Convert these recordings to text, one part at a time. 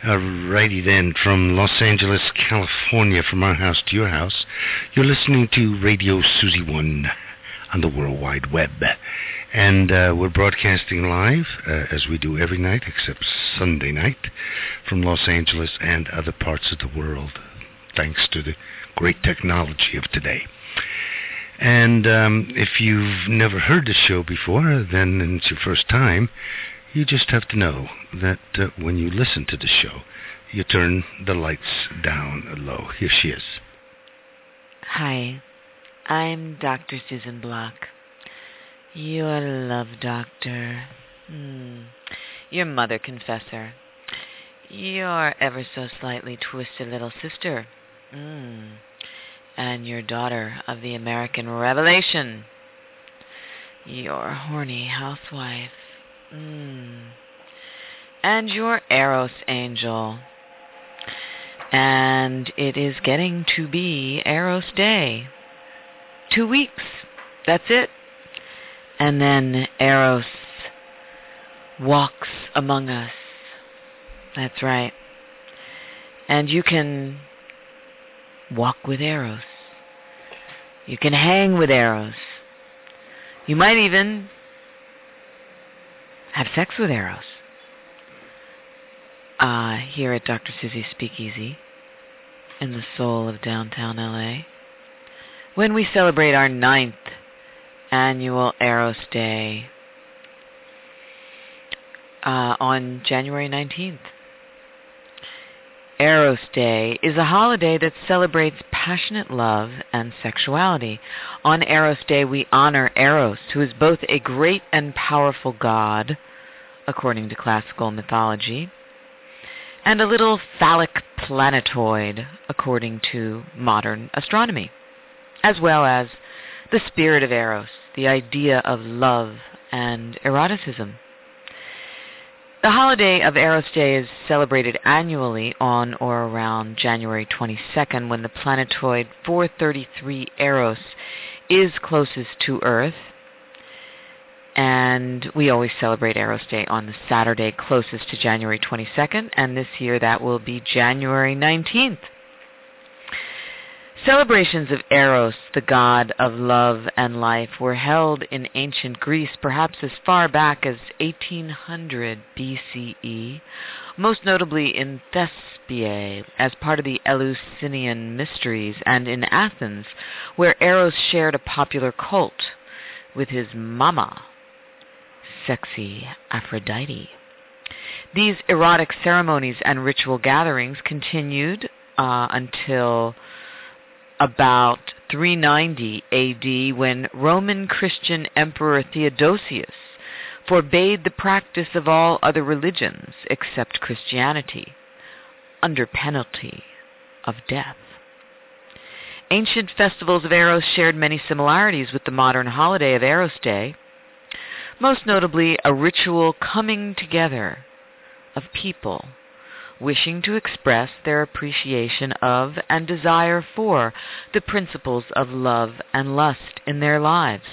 Alrighty then, from Los Angeles, California, from our house to your house, you're listening to Radio Susie One on the World Wide Web. And we're broadcasting live, as we do every night, except Sunday night, from Los Angeles and other parts of the world, thanks to the great technology of today. And if you've never heard the show before, then it's your first time. You just have to know that when you listen to the show, you turn the lights down low. Here she is. Hi, I'm Dr. Susan Block, your love doctor, your mother confessor, your ever so slightly twisted little sister, and your daughter of the American Revelation, your horny housewife, and your Eros angel. And it is getting to be Eros Day. 2 weeks. That's it. And then Eros walks among us. That's right. And you can walk with Eros. You can hang with Eros. You might even have sex with Eros. Here at Dr. Susie's Speakeasy in the soul of downtown LA, when we celebrate our 9th annual Eros Day on January 19th. Eros Day is a holiday that celebrates passionate love and sexuality. On Eros Day, we honor Eros, who is both a great and powerful god, according to classical mythology, and a little phallic planetoid, according to modern astronomy, as well as the spirit of Eros, the idea of love and eroticism. The holiday of Eros Day is celebrated annually on or around January 22nd, when the planetoid 433 Eros is closest to Earth. And we always celebrate Eros Day on the Saturday closest to January 22nd, and this year that will be January 19th. Celebrations of Eros, the god of love and life, were held in ancient Greece perhaps as far back as 1800 BCE, most notably in Thespiae as part of the Eleusinian Mysteries, and in Athens, where Eros shared a popular cult with his mama, sexy Aphrodite. These erotic ceremonies and ritual gatherings continued until about 390 AD, when Roman Christian Emperor Theodosius forbade the practice of all other religions except Christianity, under penalty of death. Ancient festivals of Eros shared many similarities with the modern holiday of Eros Day, most notably a ritual coming together of people wishing to express their appreciation of and desire for the principles of love and lust in their lives.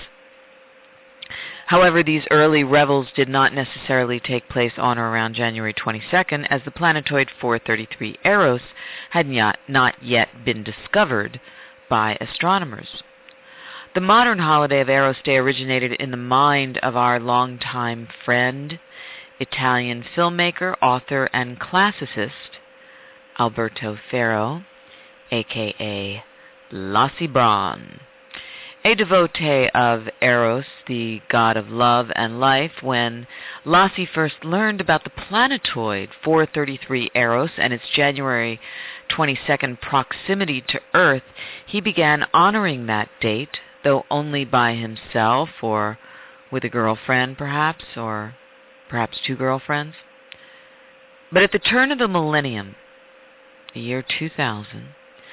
However, these early revels did not necessarily take place on or around January 22nd, as the planetoid 433 Eros had not yet been discovered by astronomers. The modern holiday of Eros Day originated in the mind of our longtime friend, Italian filmmaker, author, and classicist Alberto Ferro, a.k.a. Lassie Braun. A devotee of Eros, the god of love and life, when Lassie first learned about the planetoid 433 Eros and its January 22nd proximity to Earth, he began honoring that date, though only by himself or with a girlfriend perhaps, or perhaps two girlfriends. But at the turn of the millennium, the year 2000,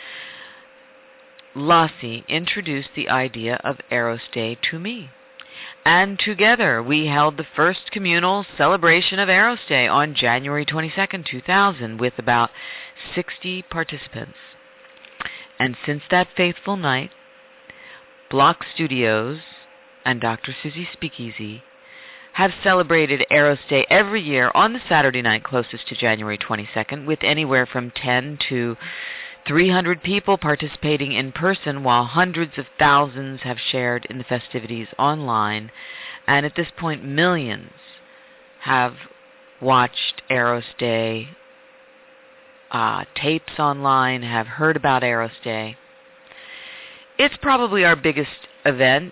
Lassie introduced the idea of Eros Day to me. And together we held the first communal celebration of Eros Day on January 22nd, 2000, with about 60 participants. And since that faithful night, Block Studios and Dr. Susie Speakeasy have celebrated Eros Day every year on the Saturday night closest to January 22nd, with anywhere from 10 to 300 people participating in person, while hundreds of thousands have shared in the festivities online. And at this point, millions have watched Eros Day tapes online, have heard about Eros Day. It's probably our biggest event.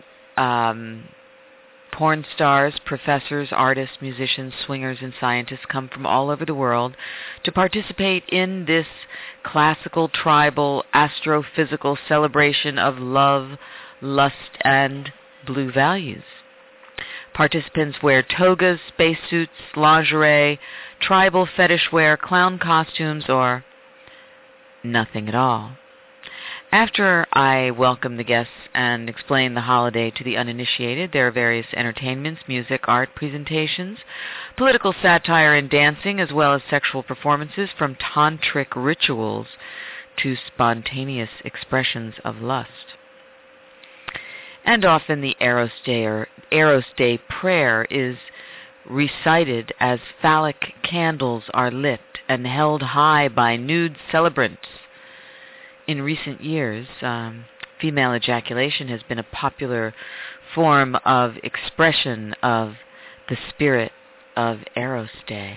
Porn stars, professors, artists, musicians, swingers, and scientists come from all over the world to participate in this classical, tribal, astrophysical celebration of love, lust, and blue values. Participants wear togas, spacesuits, lingerie, tribal fetish wear, clown costumes, or nothing at all. After I welcome the guests and explain the holiday to the uninitiated, there are various entertainments, music, art, presentations, political satire and dancing, as well as sexual performances from tantric rituals to spontaneous expressions of lust. And often the Eros Day prayer is recited as phallic candles are lit and held high by nude celebrants. In recent years, female ejaculation has been a popular form of expression of the spirit of Eros Day.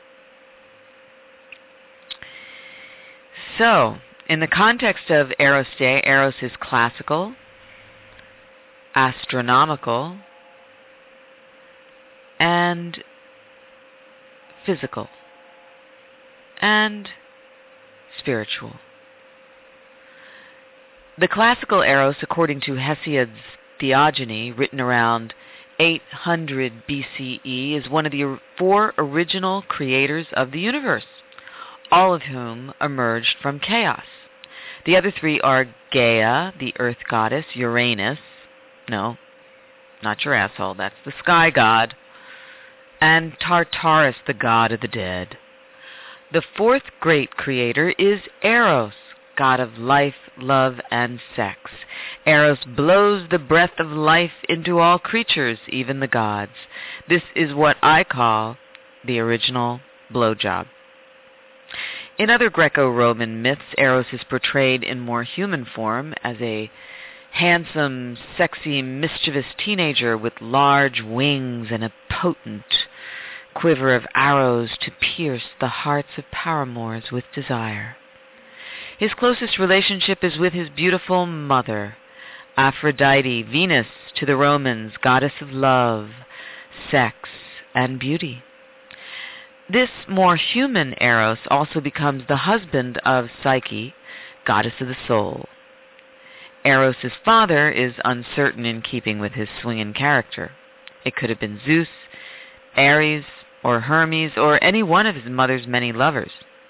So, in the context of Eros Day, Eros is classical, astronomical, and physical, and spiritual. The classical Eros, according to Hesiod's Theogony, written around 800 BCE, is one of the 4 original creators of the universe, all of whom emerged from chaos. The other 3 are Gaia, the earth goddess, Uranus, no, not your asshole, that's the sky god, and Tartarus, the god of the dead. The 4th great creator is Eros, god of life, love, and sex. Eros blows the breath of life into all creatures, even the gods. This is what I call the original blowjob. In other Greco-Roman myths, Eros is portrayed in more human form as a handsome, sexy, mischievous teenager with large wings and a potent quiver of arrows to pierce the hearts of paramours with desire. His closest relationship is with his beautiful mother, Aphrodite, Venus to the Romans, goddess of love, sex, and beauty. This more human Eros also becomes the husband of Psyche, goddess of the soul. Eros' father is uncertain in keeping with his swinging character. It could have been Zeus, Ares, or Hermes, or any one of his mother's many lovers.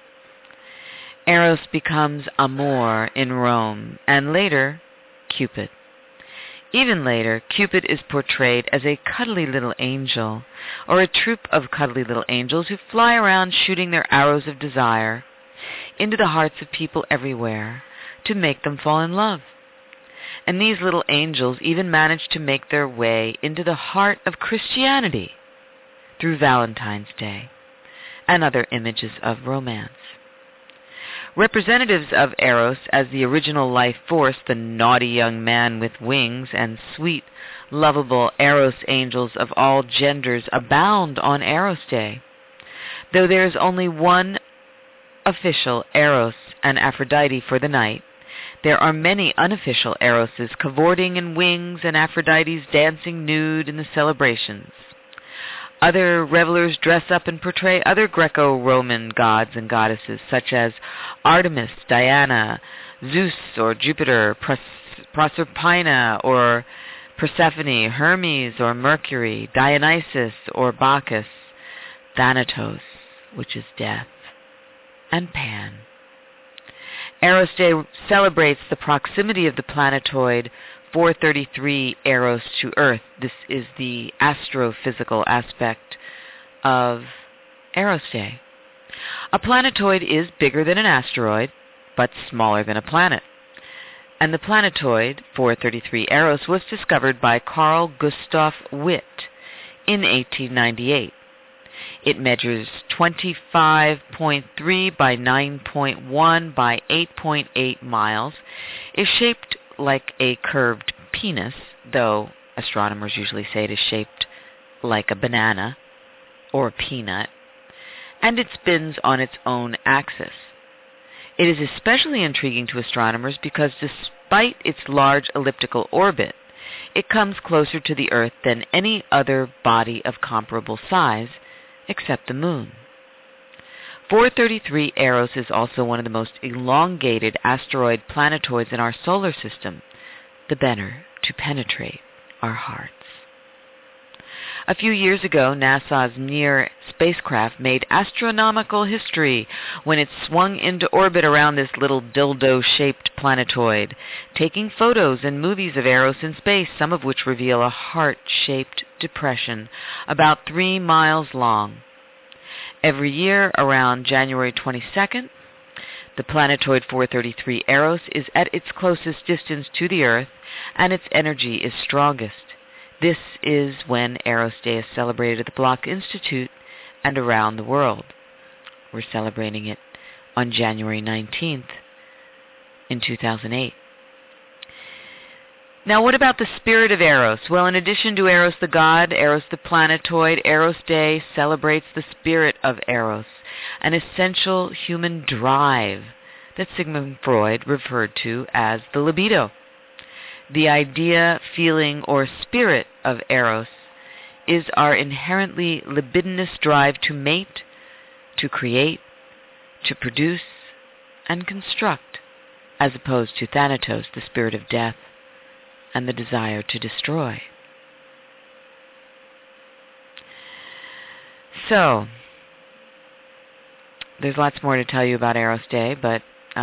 Eros becomes Amor in Rome, and later, Cupid. Even later, Cupid is portrayed as a cuddly little angel, or a troop of cuddly little angels who fly around shooting their arrows of desire into the hearts of people everywhere to make them fall in love. And these little angels even manage to make their way into the heart of Christianity through Valentine's Day and other images of romance. Representatives of Eros as the original life force, the naughty young man with wings, and sweet, lovable Eros angels of all genders abound on Eros Day. Though there is only one official Eros and Aphrodite for the night, there are many unofficial Eroses cavorting in wings and Aphrodites dancing nude in the celebrations. Other revelers dress up and portray other Greco-Roman gods and goddesses, such as Artemis, Diana, Zeus or Jupiter, Proserpina or Persephone, Hermes or Mercury, Dionysus or Bacchus, Thanatos, which is death, and Pan. Eros Day celebrates the proximity of the planetoid 433 Eros to Earth. This is the astrophysical aspect of Eros Day. A planetoid is bigger than an asteroid, but smaller than a planet. And the planetoid 433 Eros was discovered by Carl Gustav Witt in 1898. It measures 25.3 by 9.1 by 8.8 miles, is shaped like a curved penis, though astronomers usually say it is shaped like a banana or a peanut, and it spins on its own axis. It is especially intriguing to astronomers because despite its large elliptical orbit, it comes closer to the Earth than any other body of comparable size, except the Moon. 433 Eros is also one of the most elongated asteroid planetoids in our solar system, the better to penetrate our hearts. A few years ago, NASA's Near spacecraft made astronomical history when it swung into orbit around this little dildo-shaped planetoid, taking photos and movies of Eros in space, some of which reveal a heart-shaped depression about 3 miles long. Every year, around January 22nd, the planetoid 433 Eros is at its closest distance to the Earth, and its energy is strongest. This is when Eros Day is celebrated at the Bloch Institute and around the world. We're celebrating it on January 19th in 2008. Now, what about the spirit of Eros? Well, in addition to Eros the god, Eros the planetoid, Eros Day celebrates the spirit of Eros, an essential human drive that Sigmund Freud referred to as the libido. The idea, feeling, or spirit of Eros is our inherently libidinous drive to mate, to create, to produce, and construct, as opposed to Thanatos, the spirit of death, and the desire to destroy. So, there's lots more to tell you about Eros Day, but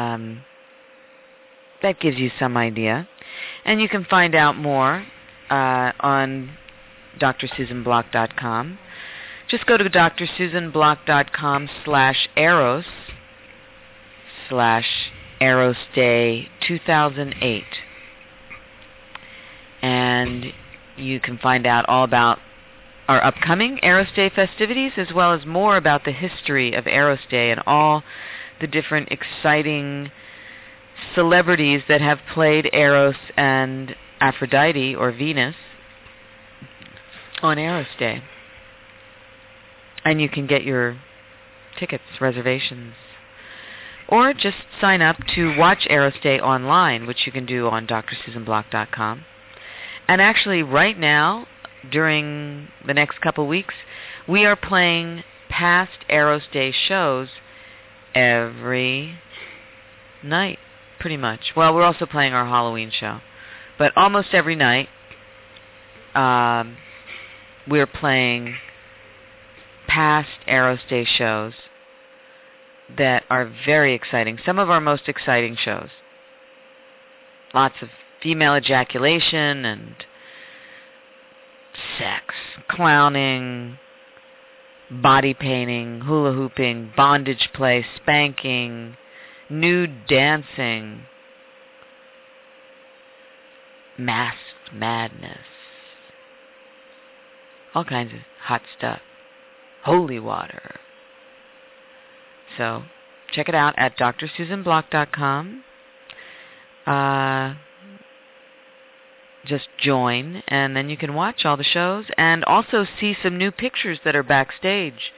that gives you some idea. And you can find out more on drsusanblock.com. Just go to drsusanblock.com/Eros/Eros Day 2008. And you can find out all about our upcoming Eros Day festivities, as well as more about the history of Eros Day and all the different exciting celebrities that have played Eros and Aphrodite, or Venus, on Eros Day. And you can get your tickets, reservations, or just sign up to watch Eros Day online, which you can do on drsusanblock.com. And actually, right now, during the next couple weeks, we are playing past Eros Day shows every night, pretty much. Well, we're also playing our Halloween show. But almost every night, we're playing past Eros Day shows that are very exciting. Some of our most exciting shows. Lots of female ejaculation and sex, clowning, body painting, hula hooping, bondage play, spanking, nude dancing, masked madness, all kinds of hot stuff, holy water. So check it out at drsusanblock.com. Just join, and then you can watch all the shows and also see some new pictures that are backstage.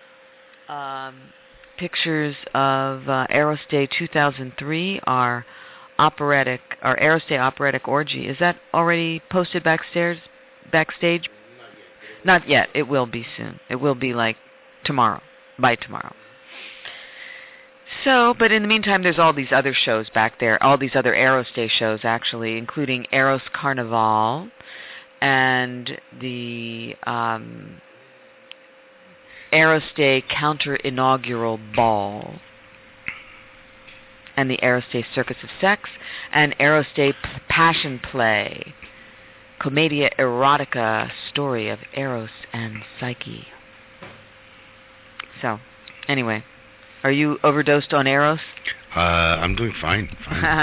Pictures of Eros Day 2003, our Eros Day operatic orgy. Is that already posted backstage? Not yet. It will be soon. It will be like tomorrow, by tomorrow. So, but in the meantime, there's all these other shows back there, all these other Eros Day shows, actually, including Eros Carnival and the Eros Day Counter-Inaugural Ball and the Eros Day Circus of Sex and Eros Day Passion Play, Commedia Erotica, story of Eros and Psyche. So, anyway. Are you overdosed on Eros? I'm doing fine.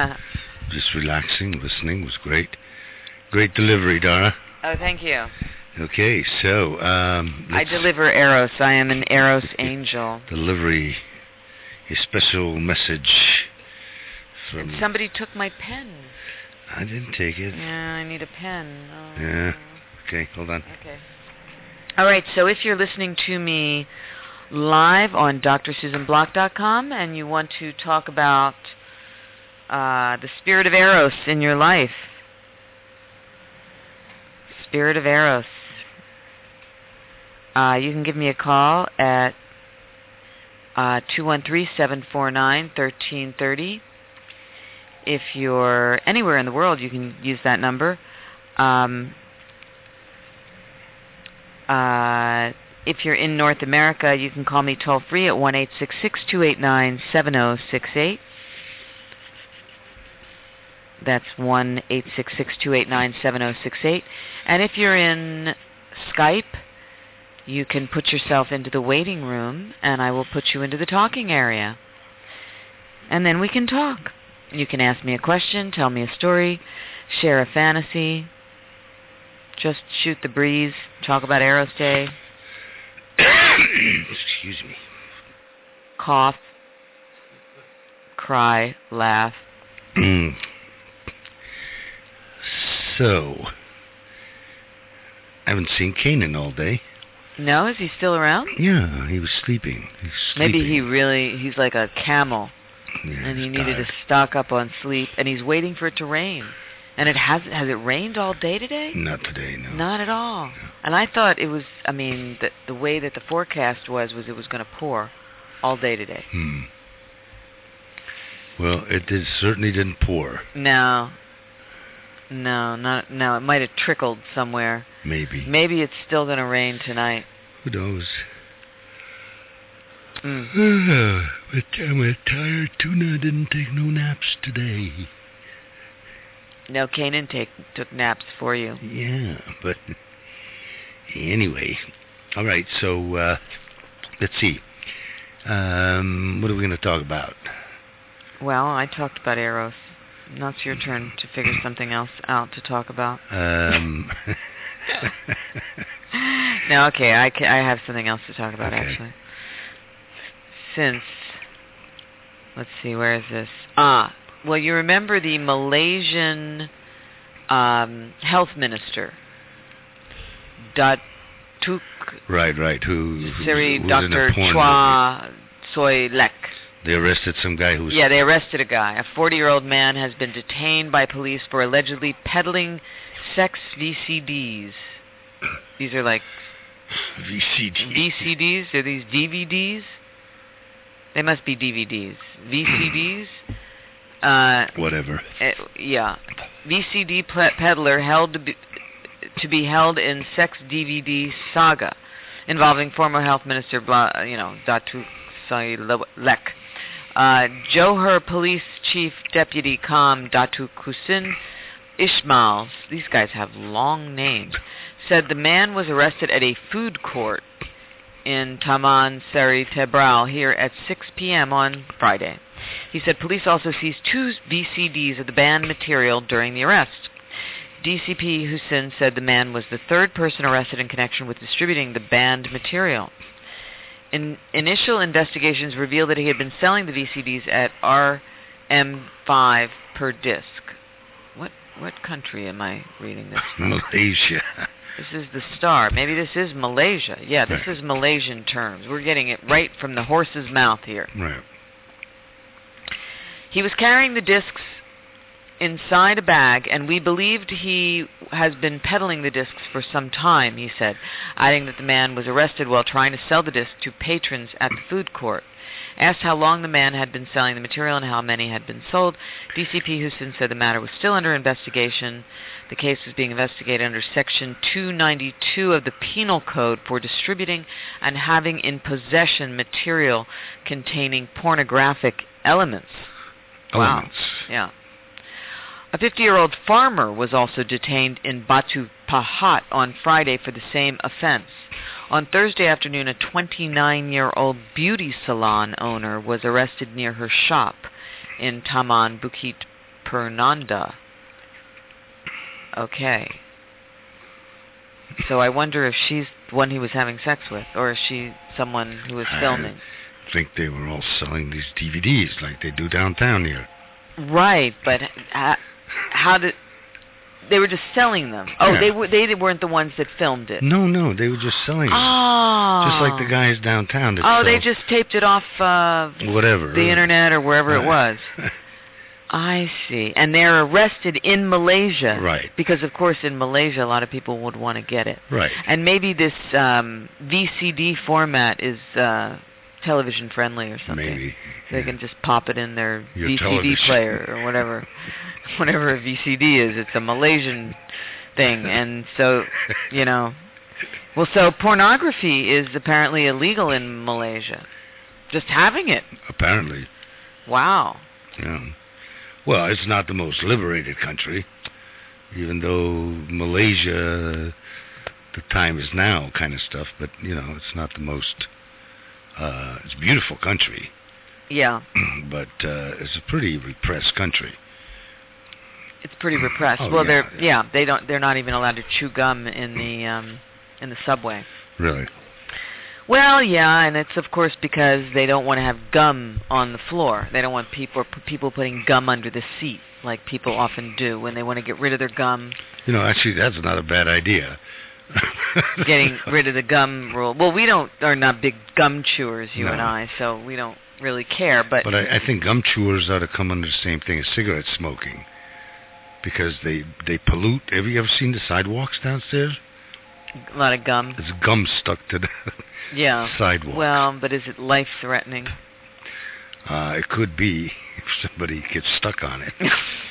Just relaxing, listening was great. Great delivery, Dara. Oh, thank you. Okay, so I deliver Eros. I am an Eros angel. Delivery a special message from... And somebody took my pen. I didn't take it. Yeah, I need a pen. Oh. Yeah. Okay, hold on. Okay. All right, so if you're listening to me live on drsusanblock.com and you want to talk about the spirit of Eros in your life, spirit of Eros, you can give me a call at 213-749-1330. If you're anywhere in the world, you can use that number. If you're in North America, you can call me toll-free at 1-866-289-7068. That's 1-866-289-7068. And if you're in Skype, you can put yourself into the waiting room, and I will put you into the talking area. And then we can talk. You can ask me a question, tell me a story, share a fantasy, just shoot the breeze, talk about Eros Day. Excuse me. Cough, cry, laugh. So, I haven't seen Kanan all day. No, is he still around? Yeah, he was sleeping. Maybe he's like a camel, yeah, and he needed to stock up on sleep, and he's waiting for it to rain. And has it rained all day today? Not today, no. Not at all. No. And I thought it was, the way that the forecast was it was going to pour all day today. Well, certainly didn't pour. No, it might have trickled somewhere. Maybe it's still going to rain tonight. Who knows? But I'm tired. Tuna didn't take no naps today. No, Kanan took naps for you. Yeah, but anyway. All right, so let's see. What are we going to talk about? Well, I talked about Eros. Now it's your turn to figure something else out to talk about. No, okay, I have something else to talk about, actually. Let's see, where is this? Well, you remember the Malaysian health minister, Datuk... Right, who Seri was Dr. in a porn Chua Soy Lek. They arrested some guy who was... Yeah, they arrested a guy. A 40-year-old man has been detained by police for allegedly peddling sex VCDs. These are like... VCDs? Are these DVDs? They must be DVDs. VCDs? Whatever. Yeah. VCD peddler to be held in sex DVD saga involving former health minister, Datuk Seri Lek. Johor Police Chief Deputy Com Datuk Husin Ismail, these guys have long names, said the man was arrested at a food court in Taman Seri Tebral here at 6 p.m. on Friday. He said police also seized 2 VCDs of the banned material during the arrest. DCP Hussein said the man was the 3rd person arrested in connection with distributing the banned material. Initial investigations revealed that he had been selling the VCDs at RM5 per disc. What country am I reading this from? Malaysia. This is the Star. Maybe this is Malaysia. Yeah, this is Malaysian terms. We're getting it right from the horse's mouth here. Right. He was carrying the discs inside a bag, and we believed he has been peddling the discs for some time, he said, adding that the man was arrested while trying to sell the discs to patrons at the food court. Asked how long the man had been selling the material and how many had been sold, DCP Hussein said the matter was still under investigation. The case was being investigated under Section 292 of the Penal Code for distributing and having in possession material containing pornographic elements. Wow. Yeah. A 50-year-old farmer was also detained in Batu Pahat on Friday for the same offense. On Thursday afternoon, a 29-year-old beauty salon owner was arrested near her shop in Taman Bukit Pernanda. Okay. So I wonder if she's the one he was having sex with, or is she someone who was filming? I think they were all selling these DVDs like they do downtown here. Right, but how did... They were just selling them. Oh, Yeah. they weren't the ones that filmed it. No, they were just selling them. Oh. Just like the guys downtown that Oh, sell they just taped it off whatever. the internet or wherever it was. I see. And they're arrested in Malaysia. Right. Because, of course, in Malaysia, a lot of people would want to get it. Right. And maybe this VCD format is television friendly or something. Maybe. So they can just pop it in their Your VCD television. player or whatever. Whatever a VCD is. It's a Malaysian thing. And so, you know... Well, so pornography is apparently illegal in Malaysia. Just having it. Apparently. Wow. Yeah. Well, it's not the most liberated country, even though Malaysia, the time is now kind of stuff, but, you know, it's not the most, it's a beautiful country. Yeah. But it's a pretty repressed country. It's pretty repressed. Oh, well, yeah. they're not even allowed to chew gum in the subway. Really? Well, yeah, and it's of course because they don't want to have gum on the floor. They don't want people putting gum under the seat like people often do when they want to get rid of their gum. You know, actually, that's not a bad idea. Getting rid of the gum rule. Well, we are not big gum chewers, you No. and I, so we don't really care. But I think gum chewers ought to come under the same thing as cigarette smoking, because they pollute. Have you ever seen the sidewalks downstairs? a lot of gum. There's gum stuck to the sidewalk. Well, but is it life-threatening? It could be if somebody gets stuck on it.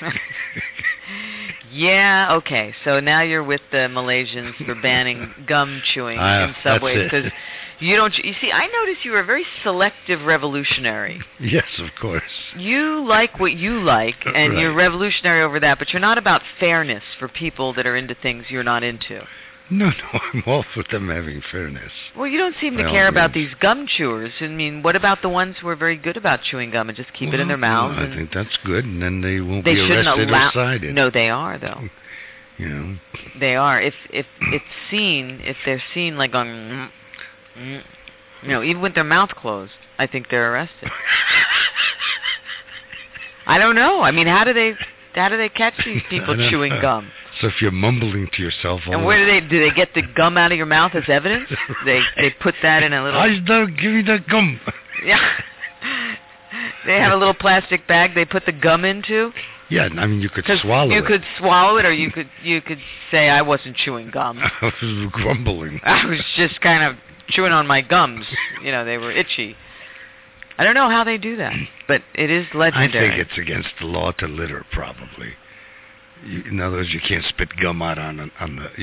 Yeah, okay. So now you're with the Malaysians for banning gum chewing in subways because you see, I notice you are a very selective revolutionary. Yes, of course. You like what you like, and Right. you're revolutionary over that, but you're not about fairness for people that are into things you're not into. No, I'm all for them having fairness. Well, you don't seem to By all care about means. these gum chewers. I mean, what about the ones who are very good about chewing gum and just keep it in their mouths? I think that's good, and then they won't they be shouldn't arrested allow. or cited. No, they are though. You know. They are. If they're seen like on, even with their mouth closed, I think they're arrested. I don't know. I mean, how do they catch these people chewing gum? So if you're mumbling to yourself, And where do they get the gum out of your mouth as evidence? They put that in a little. I don't give me the gum. Yeah. They have a little plastic bag they put the gum into. Yeah, I mean you could swallow You it. could swallow it, or you could say I wasn't chewing gum. I was grumbling. I was just kind of chewing on my gums. They were itchy. I don't know how they do that, but it is legendary. I think it's against the law to litter, probably. In other words, you can't spit gum out on the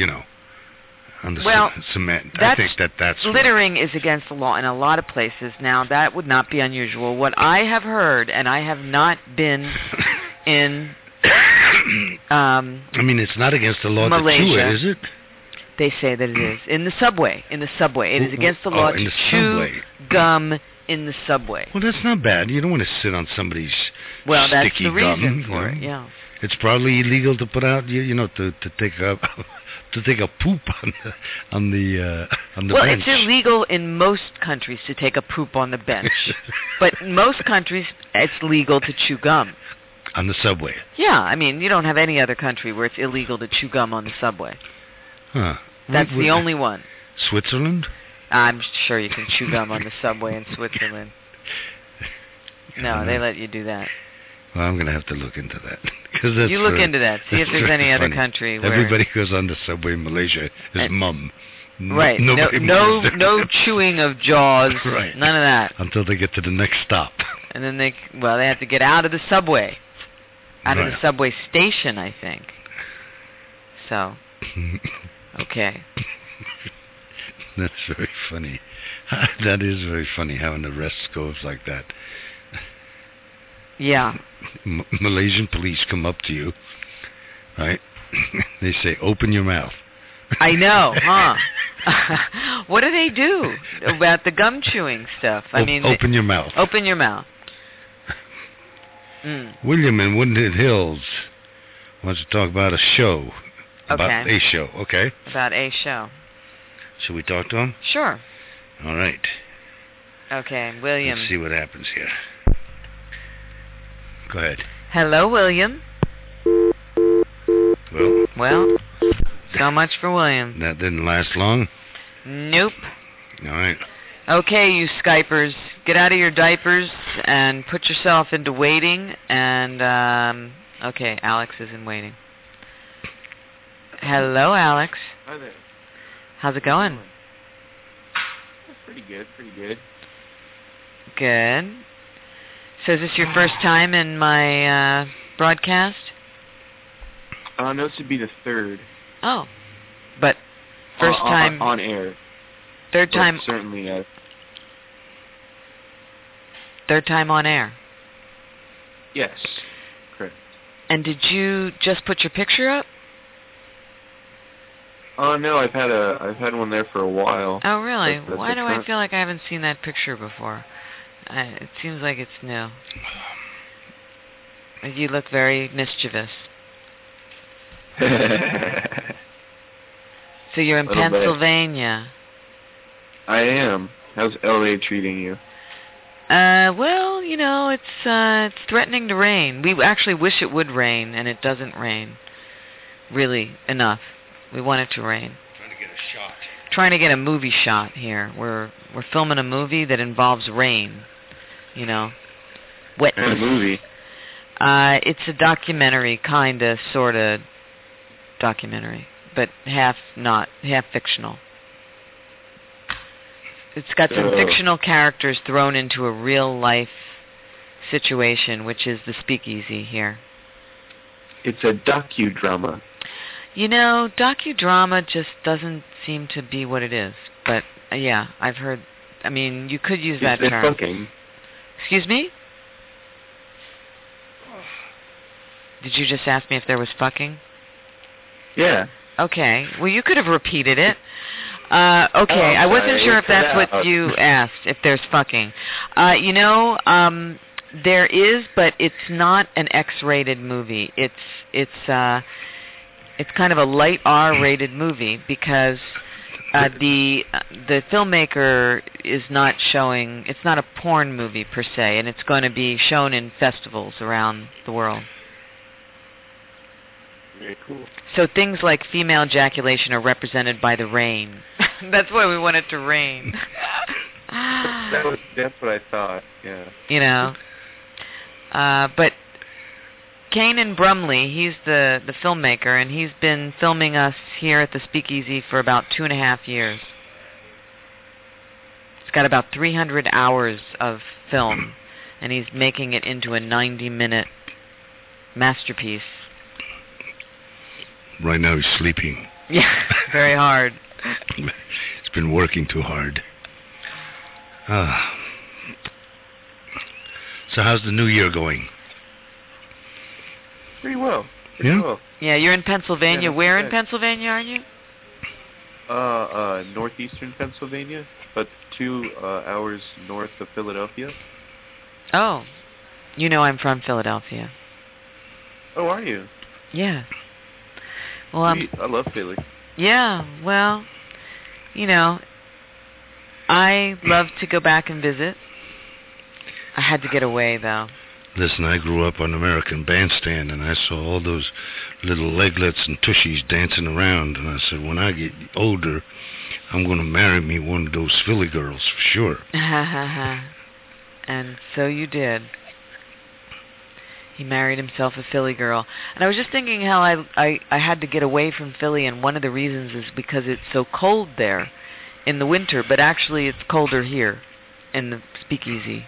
cement. I think that's littering is against the law in a lot of places. Now, that would not be unusual. What I have heard, and I have not been in I mean, it's not against the law Malaysia. to chew it, is it? They say that it is. In the subway. It is against the law to chew subway. gum in the subway. Well, that's not bad. You don't want to sit on somebody's Well, that's sticky the reason gum, for it, yeah. It's probably illegal to put out, to take a poop on the Well, bench. it's illegal in most countries to take a poop on the bench. But in most countries, it's legal to chew gum. On the subway. Yeah, I mean, you don't have any other country where it's illegal to chew gum on the subway. Huh. That's the only one. Switzerland? I'm sure you can chew gum on the subway in Switzerland. No, they let you do that. Well, I'm going to have to look into that. That's you look into that. See if there's any other funny. country where... Everybody goes on the subway in Malaysia is mum. Right. Nobody No chewing of jaws. Right. None of that. Until they get to the next stop. And then they have to get out of the subway. Out of Right. the subway station, I think. So, okay. That's very funny. That is very funny how an arrest goes like that. Yeah. Malaysian police come up to you, right? They say, "Open your mouth." I know, huh? What do they do about the gum chewing stuff? I mean, open your mouth. Open your mouth. William in Woodland Hills wants to talk about a show. About a show, okay. About a show. Should we talk to him? Sure. All right. Okay, William. Let's see what happens here. Go ahead. Hello, William. Well, so much for William. That didn't last long? Nope. All right. Okay, you Skypers, get out of your diapers and put yourself into waiting. And, okay, Alex is in waiting. Hello, Alex. Hi there. How's it going? Pretty good, pretty good. Good. So is this your first time in my broadcast? No, this would be the third. Oh. But first time... On air. Third time... But certainly, Third time on air? Yes, correct. And did you just put your picture up? Oh, no, I've had one there for a while. Oh, really? That's Why do I feel like I haven't seen that picture before? It seems like it's new. You look very mischievous. So you're in Pennsylvania. I am. How's LA treating you? Well, you know, it's threatening to rain. We actually wish it would rain, and it doesn't rain really enough. We want it to rain. Trying to get a shot. Trying to get a movie shot here. We're filming a movie that involves rain. You know, wetness. What kind of movie? It's a documentary, kinda, sorta documentary, but half fictional. It's got some fictional characters thrown into a real life situation, which is the Speakeasy here. It's a docudrama. You know, docudrama just doesn't seem to be what it is. But, yeah, I've heard... I mean, you could use that term. Fucking. Excuse me? Did you just ask me if there was fucking? Yeah. Okay. Well, you could have repeated it. Okay. I wasn't sure if that's what you asked, if there's fucking. You know, there is, but it's not an X-rated movie. It's kind of a light R-rated movie because the filmmaker is not showing. It's not a porn movie per se, and it's going to be shown in festivals around the world. Very cool. So things like female ejaculation are represented by the rain. That's why we want it to rain. That's what I thought. Yeah. You know, but Kanan Brumley, he's the filmmaker, and he's been filming us here at the Speakeasy for about 2.5 years. He's got about 300 hours of film, and he's making it into a 90-minute masterpiece. Right now he's sleeping. Yeah, very hard. He's been working too hard. So how's the new year going? Pretty well. Yeah, you're in Pennsylvania. Yeah, where in Pennsylvania are you? Northeastern Pennsylvania, but 2 hours north of Philadelphia. Oh, you know I'm from Philadelphia. Oh, are you? Yeah. Well, I love Philly. Yeah, well, you know, I love to go back and visit. I had to get away, though. Listen, I grew up on American Bandstand, and I saw all those little leglets and tushies dancing around, and I said, when I get older, I'm going to marry me one of those Philly girls, for sure. And so you did. He married himself a Philly girl. And I was just thinking how I had to get away from Philly, and one of the reasons is because it's so cold there in the winter, but actually it's colder here in the Speakeasy.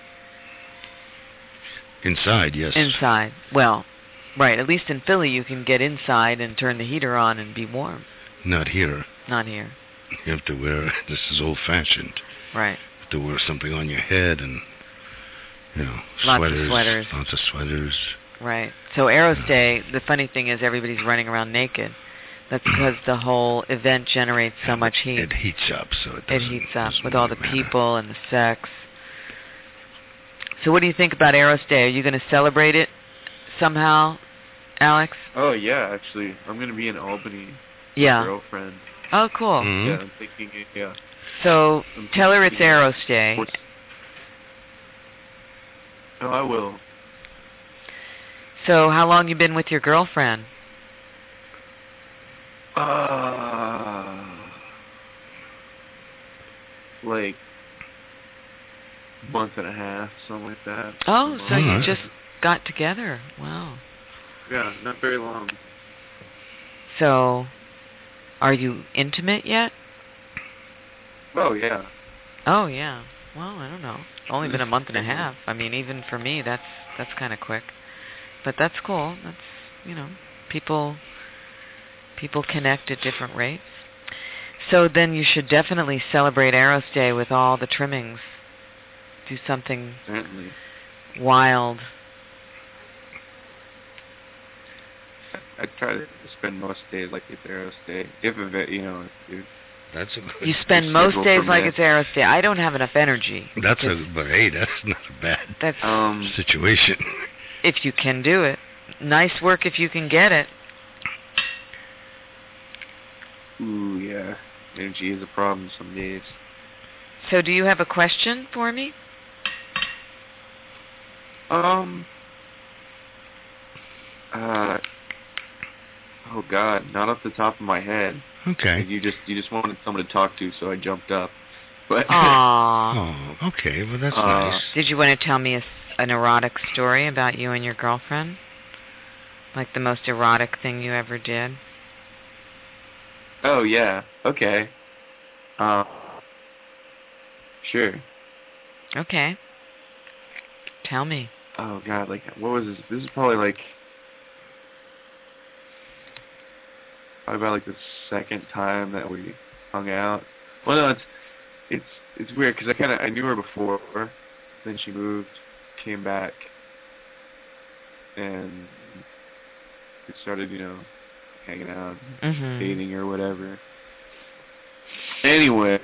Inside, yes. Inside. Well, right. At least in Philly you can get inside and turn the heater on and be warm. Not here. Not here. You have to wear, this is old-fashioned. Right. You have to wear something on your head and, you know, lots of sweaters. Lots of sweaters. Right. So Eros Day, the funny thing is everybody's running around naked. That's because the whole event generates so much heat. It heats up, so it heats up with all the matter. people and the sex. So what do you think about Eros Day? Are you going to celebrate it somehow, Alex? Oh, yeah, actually. I'm going to be in Albany Yeah. girlfriend. Oh, cool. Mhm. Yeah, I'm thinking. Yeah. So I'm tell her it's thinking- Eros Day. Oh, I will. So how long you been with your girlfriend? Like month and a half, something like that. Oh, so you Alright. just got together. Wow. Yeah, not very long. So are you intimate yet? Oh yeah. Oh, yeah. Well, I don't know. It's only been a month and a half. I mean, even for me, that's kind of quick. But that's cool. That's, people connect at different rates. So then you should definitely celebrate Eros Day with all the trimmings. Do something Certainly. wild. I try to spend most days like it's Eros Day. If That's a good. You spend most days like it's Eros Day. I don't have enough energy. But hey, that's not a bad That's situation. if you can do it. Nice work if you can get it. Ooh, yeah. Energy is a problem some days. So do you have a question for me? Oh God, not off the top of my head. Okay. You just wanted someone to talk to, so I jumped up. But Aww. Oh, okay. Well, that's nice. Did you want to tell me an erotic story about you and your girlfriend? Like the most erotic thing you ever did? Oh yeah. Okay. Sure. Okay. Tell me. Oh God, like what was this? This is probably about the second time that we hung out. Well, no, it's weird because I knew her before, then she moved, came back, and we started, hanging out, Mm-hmm. dating or whatever. Anyway,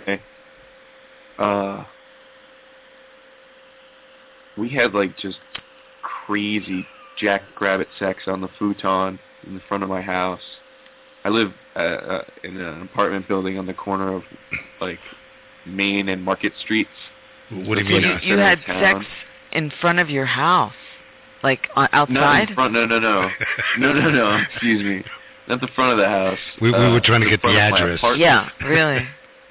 we had just crazy jackrabbit sex on the futon in the front of my house. I live in an apartment building on the corner of Main and Market Streets. What do you So mean? you had sex in front of your house? Like outside? Not in front. No. Excuse me. Not the front of the house. We were trying to the get the front of my address. apartment. Yeah, really.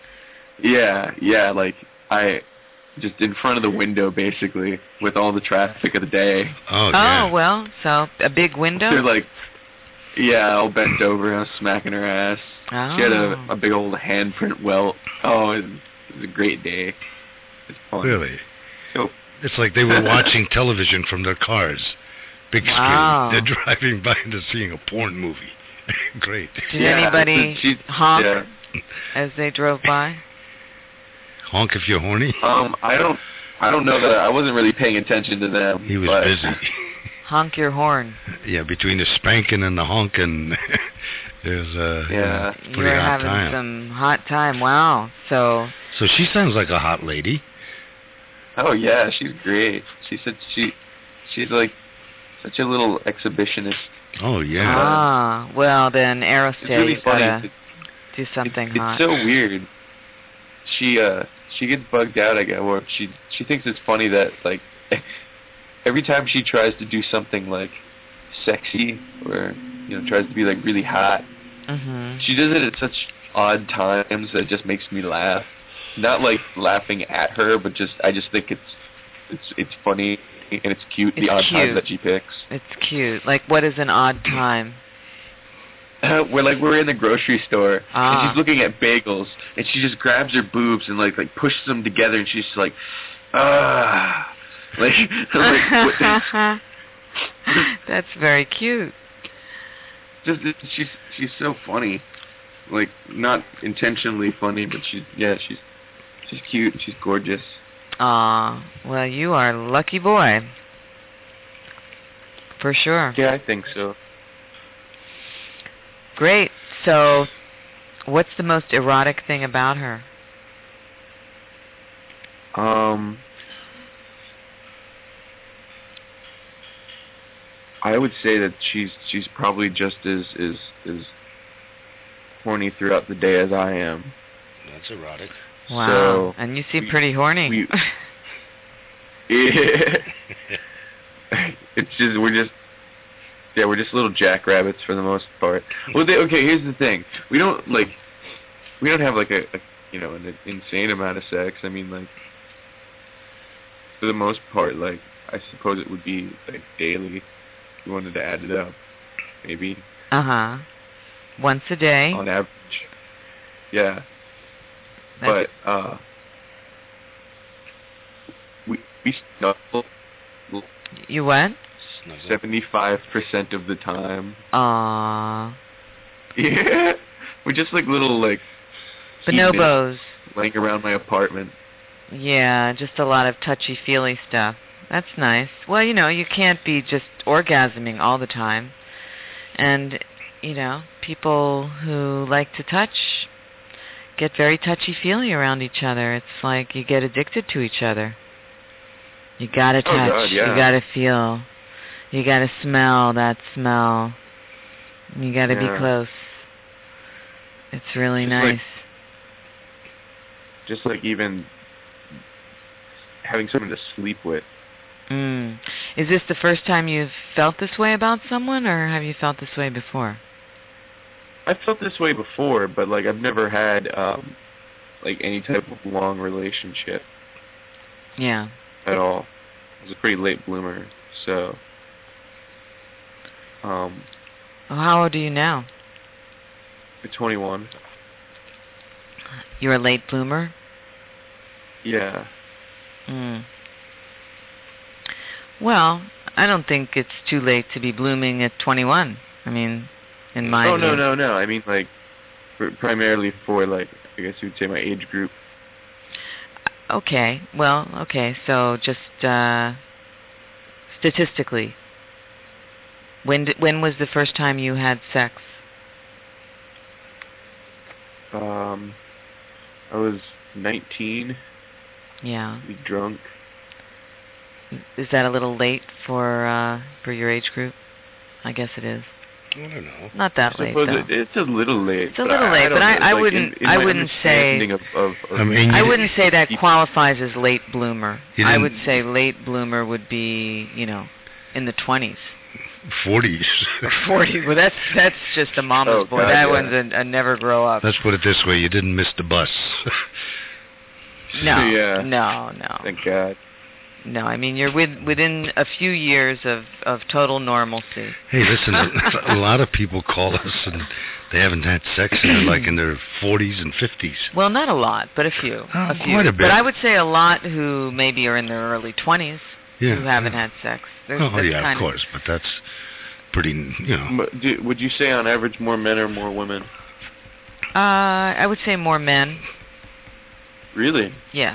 Yeah. I just in front of the window, basically, with all the traffic of the day. Oh, yeah. Oh, well, so a big window? They're all bent over, and I was smacking her ass. Oh. She had a big old handprint welt. Oh, it was a great day. It's fun. Really? So, It's like they were watching television from their cars. Big screen. Wow. They're driving by and they're seeing a porn movie. Great. Did anybody honk as they drove by? Honk if you're horny? I don't know that. I wasn't really paying attention to them. He was busy. Honk your horn. Yeah, between the spanking and the honking, there's a pretty You were hot having time. some hot time. Wow. So she sounds like a hot lady. Oh yeah, she's great. She said she's such a little exhibitionist. Oh yeah. Ah, well then Eros It's Day really you funny. gotta do something hot. It's so weird. She gets bugged out, I guess, or she thinks it's funny that every time she tries to do something sexy or tries to be really hot, Mm-hmm. she does it at such odd times that it just makes me laugh. Not laughing at her, but I just think it's funny and it's cute. It's the odd cute. times that she picks. It's cute. Like what is an odd time? We're in the grocery store Ah. and she's looking at bagels and she just grabs her boobs and pushes them together and she's just That's very cute. She's so funny, not intentionally funny, but she's cute and she's gorgeous. Aw, well you are a lucky boy. For sure. Yeah, I think so. Great. So, what's the most erotic thing about her? I would say that she's probably just as horny throughout the day as I am. That's erotic. Wow. So and you seem pretty horny. It's just we're just little jackrabbits for the most part. Well, okay. Here's the thing: we don't have like a an insane amount of sex. I mean, like for the most part, like I suppose it would be like daily. If you wanted to add it up, maybe. Once a day. On average. Yeah. That's but we snuggle. You what? 75% of the time. Aww. Yeah. We're just like little like bonobos laying around my apartment. Yeah, just a lot of touchy-feely stuff. That's nice. Well, you can't be just orgasming all the time. And, people who like to touch get very touchy-feely around each other. It's like you get addicted to each other. You gotta touch. Oh, God, yeah. You gotta feel. You gotta smell that smell. You gotta be close. It's really nice. Just like even having someone to sleep with. Is this the first time you've felt this way about someone, or have you felt this way before? I felt this way before, but like I've never had like any type of long relationship. Yeah. At all. I was a pretty late bloomer, so. Well, how old are you now? I'm 21. You're a late bloomer? Yeah. Well, I don't think it's too late to be blooming at 21. I mean, in my view. No. I mean, like, primarily for, like, I guess you would say my age group. Okay. Well, okay. So just statistically, when was the first time you had sex? I was 19. Yeah. Be drunk. Is that a little late for your age group? I guess it is. I don't know. Not that late, though. It's a little late. It's a little late, but I wouldn't. I wouldn't say. I wouldn't say that qualifies as late bloomer. I would say late bloomer would be, in the 20s. 40s. 40. Well, that's just a mama's boy. That one's a never grow up. Let's put it this way: you didn't miss the bus. No. Yeah. No. Thank God. No, I mean you're within a few years of total normalcy. Hey, listen, a lot of people call us and they haven't had sex and they're like in their 40s and 50s. Well, not a lot, but a few. A few. Quite a bit. But I would say a lot who maybe are in their early 20s who haven't had sex. Of course, but that's pretty, But would you say on average more men or more women? I would say more men. Really? Yes.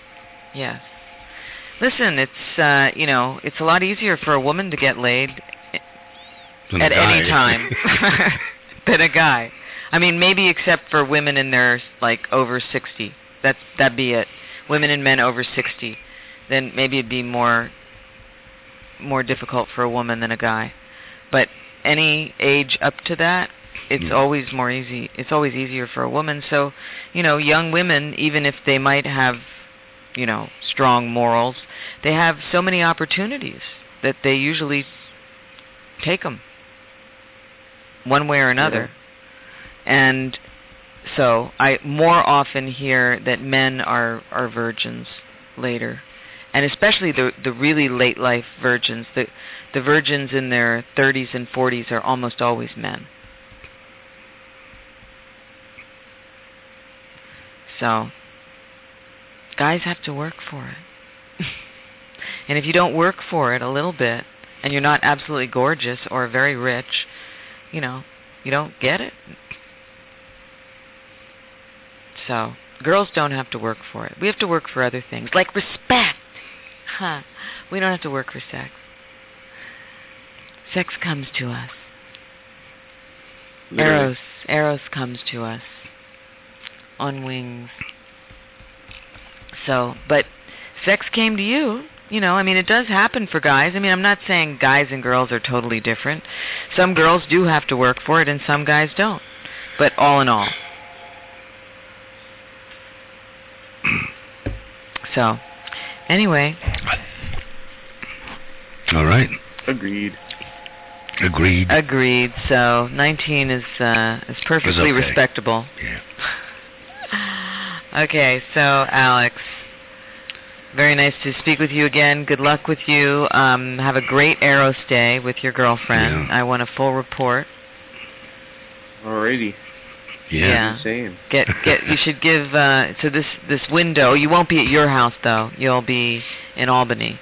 Listen, it's it's a lot easier for a woman to get laid at any time than a guy. I mean, maybe except for women in their like over 60. That'd be it. Women and men over 60. Then maybe it'd be more difficult for a woman than a guy. But any age up to that, it's always more easy. It's always easier for a woman. So, young women, even if they might have strong morals, they have so many opportunities that they usually take them one way or another. Yeah. And so I more often hear that men are virgins later. And especially the really late life virgins. The virgins in their 30s and 40s are almost always men. So guys have to work for it. And if you don't work for it a little bit, and you're not absolutely gorgeous or very rich, you don't get it. So, girls don't have to work for it. We have to work for other things, like respect. We don't have to work for sex. Sex comes to us. Literally. Eros comes to us on wings. So, but sex came to you. I mean, it does happen for guys. I mean, I'm not saying guys and girls are totally different. Some girls do have to work for it, and some guys don't. But all in all. So, anyway. All right. Agreed. So 19 is perfectly respectable. Yeah. Okay, so Alex, very nice to speak with you again. Good luck with you. Have a great Eros day with your girlfriend. Yeah. I want a full report. Alrighty. Yeah. Same. You should give so this window. You won't be at your house though. You'll be in Albany.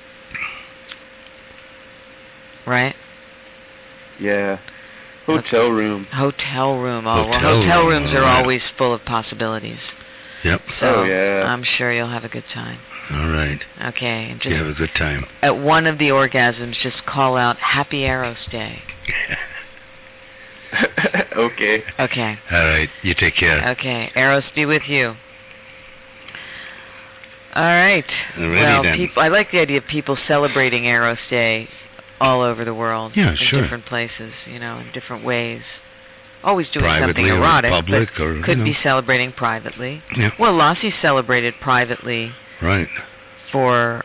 Right? Yeah. Hotel room. Hotel room. Oh, well, hotel rooms are always full of possibilities. Yep. So yeah. I'm sure you'll have a good time. All right. Okay. And just you have a good time. At one of the orgasms, just call out Happy Eros Day. Okay. Okay. All right. You take care. Okay. Eros be with you. All right. Alrighty, well, I like the idea of people celebrating Eros Day all over the world. Yeah, in sure. different places, in different ways. Always doing privately something erotic, or public, but or could be celebrating privately. Yeah. Well, Lassie celebrated privately. Right. For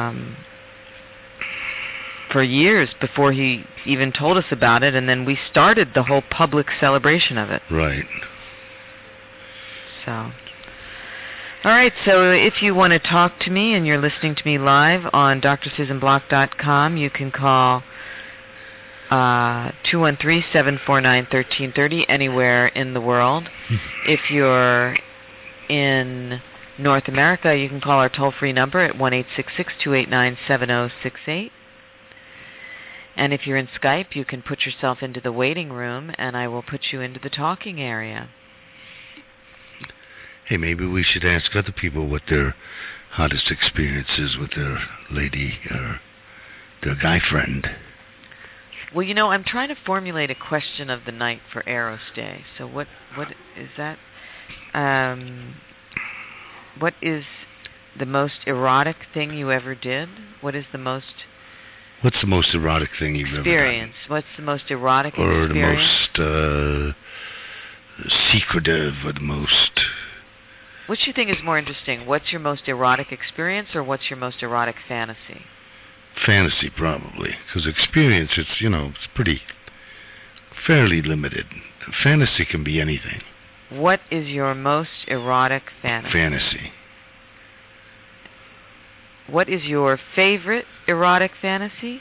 years before he even told us about it, and then we started the whole public celebration of it. Right. So. All right, so if you want to talk to me and you're listening to me live on drsusanblock.com, you can call 213-749-1330 anywhere in the world. If you're in North America, you can call our toll-free number at 1-866-289-7068. And if you're in Skype, you can put yourself into the waiting room, and I will put you into the talking area. Hey, maybe we should ask other people what their hottest experience is with their lady or their guy friend. Well, I'm trying to formulate a question of the night for Eros Day. So what is that? What is the most erotic thing you ever did? What's the most erotic thing you've ever done? What's the most erotic or experience? Or the most secretive, or the most... Which do you think is more interesting? What's your most erotic experience, or what's your most erotic fantasy? Fantasy, probably. Because experience, it's pretty fairly limited. Fantasy can be anything. What is your most erotic fantasy? Fantasy. What is your favorite erotic fantasy?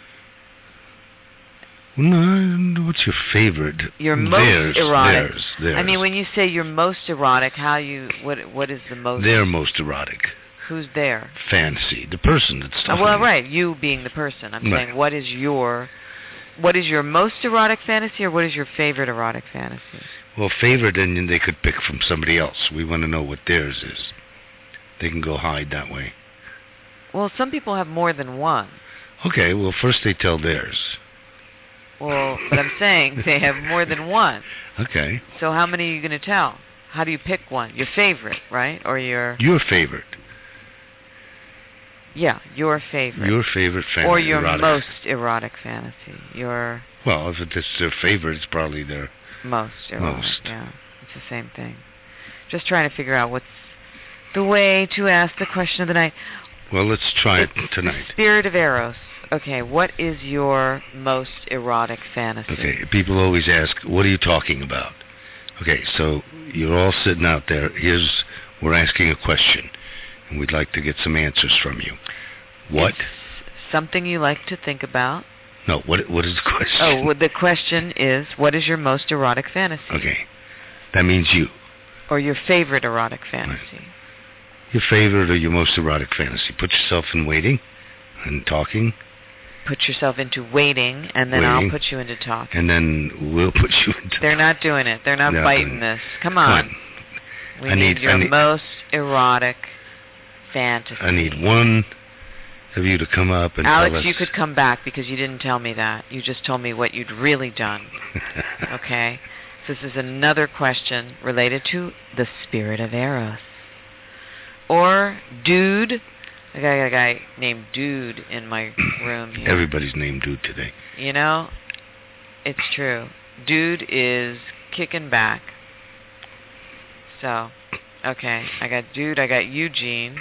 No, what's your favorite? Your most erotic. Theirs. I mean, when you say your most erotic, what is the most? Their most erotic. Who's there? Fantasy. The person that's talking. Well, right. You being the person. I'm saying, what is your most erotic fantasy, or what is your favorite erotic fantasy? Well, favorite, and they could pick from somebody else. We want to know what theirs is. They can go hide that way. Well, some people have more than one. Okay, well, first they tell theirs. Well, but I'm saying they have more than one. Okay. So how many are you going to tell? How do you pick one? Your favorite, right? Or your favorite. Yeah, your favorite. Your favorite fantasy. Or your most erotic fantasy. Well, if it's their favorite, it's probably their most erotic. Yeah, it's the same thing. Just trying to figure out what's the way to ask the question of the night. Well, let's try it tonight. Spirit of Eros. Okay, what is your most erotic fantasy? Okay, people always ask, what are you talking about? Okay, so you're all sitting out there. We're asking a question, and we'd like to get some answers from you. What? It's something you like to think about. No, what is the question? Oh, well, the question is, what is your most erotic fantasy? Okay, that means you. Or your favorite erotic fantasy. Right. Your favorite or your most erotic fantasy. Put yourself in waiting and talking. Put yourself into waiting, and then I'll put you into talking. And then we'll put you into... They're not doing it. They're not biting this. Come on. We need your most erotic fantasy. I need one of you to come up and Alex, tell us... you could come back because you didn't tell me that. You just told me what you'd really done. Okay? So this is another question related to the spirit of Eros. Or Dude... I got a guy named Dude in my room here. Everybody's named Dude today. It's true. Dude is kicking back So, okay, I got Eugene.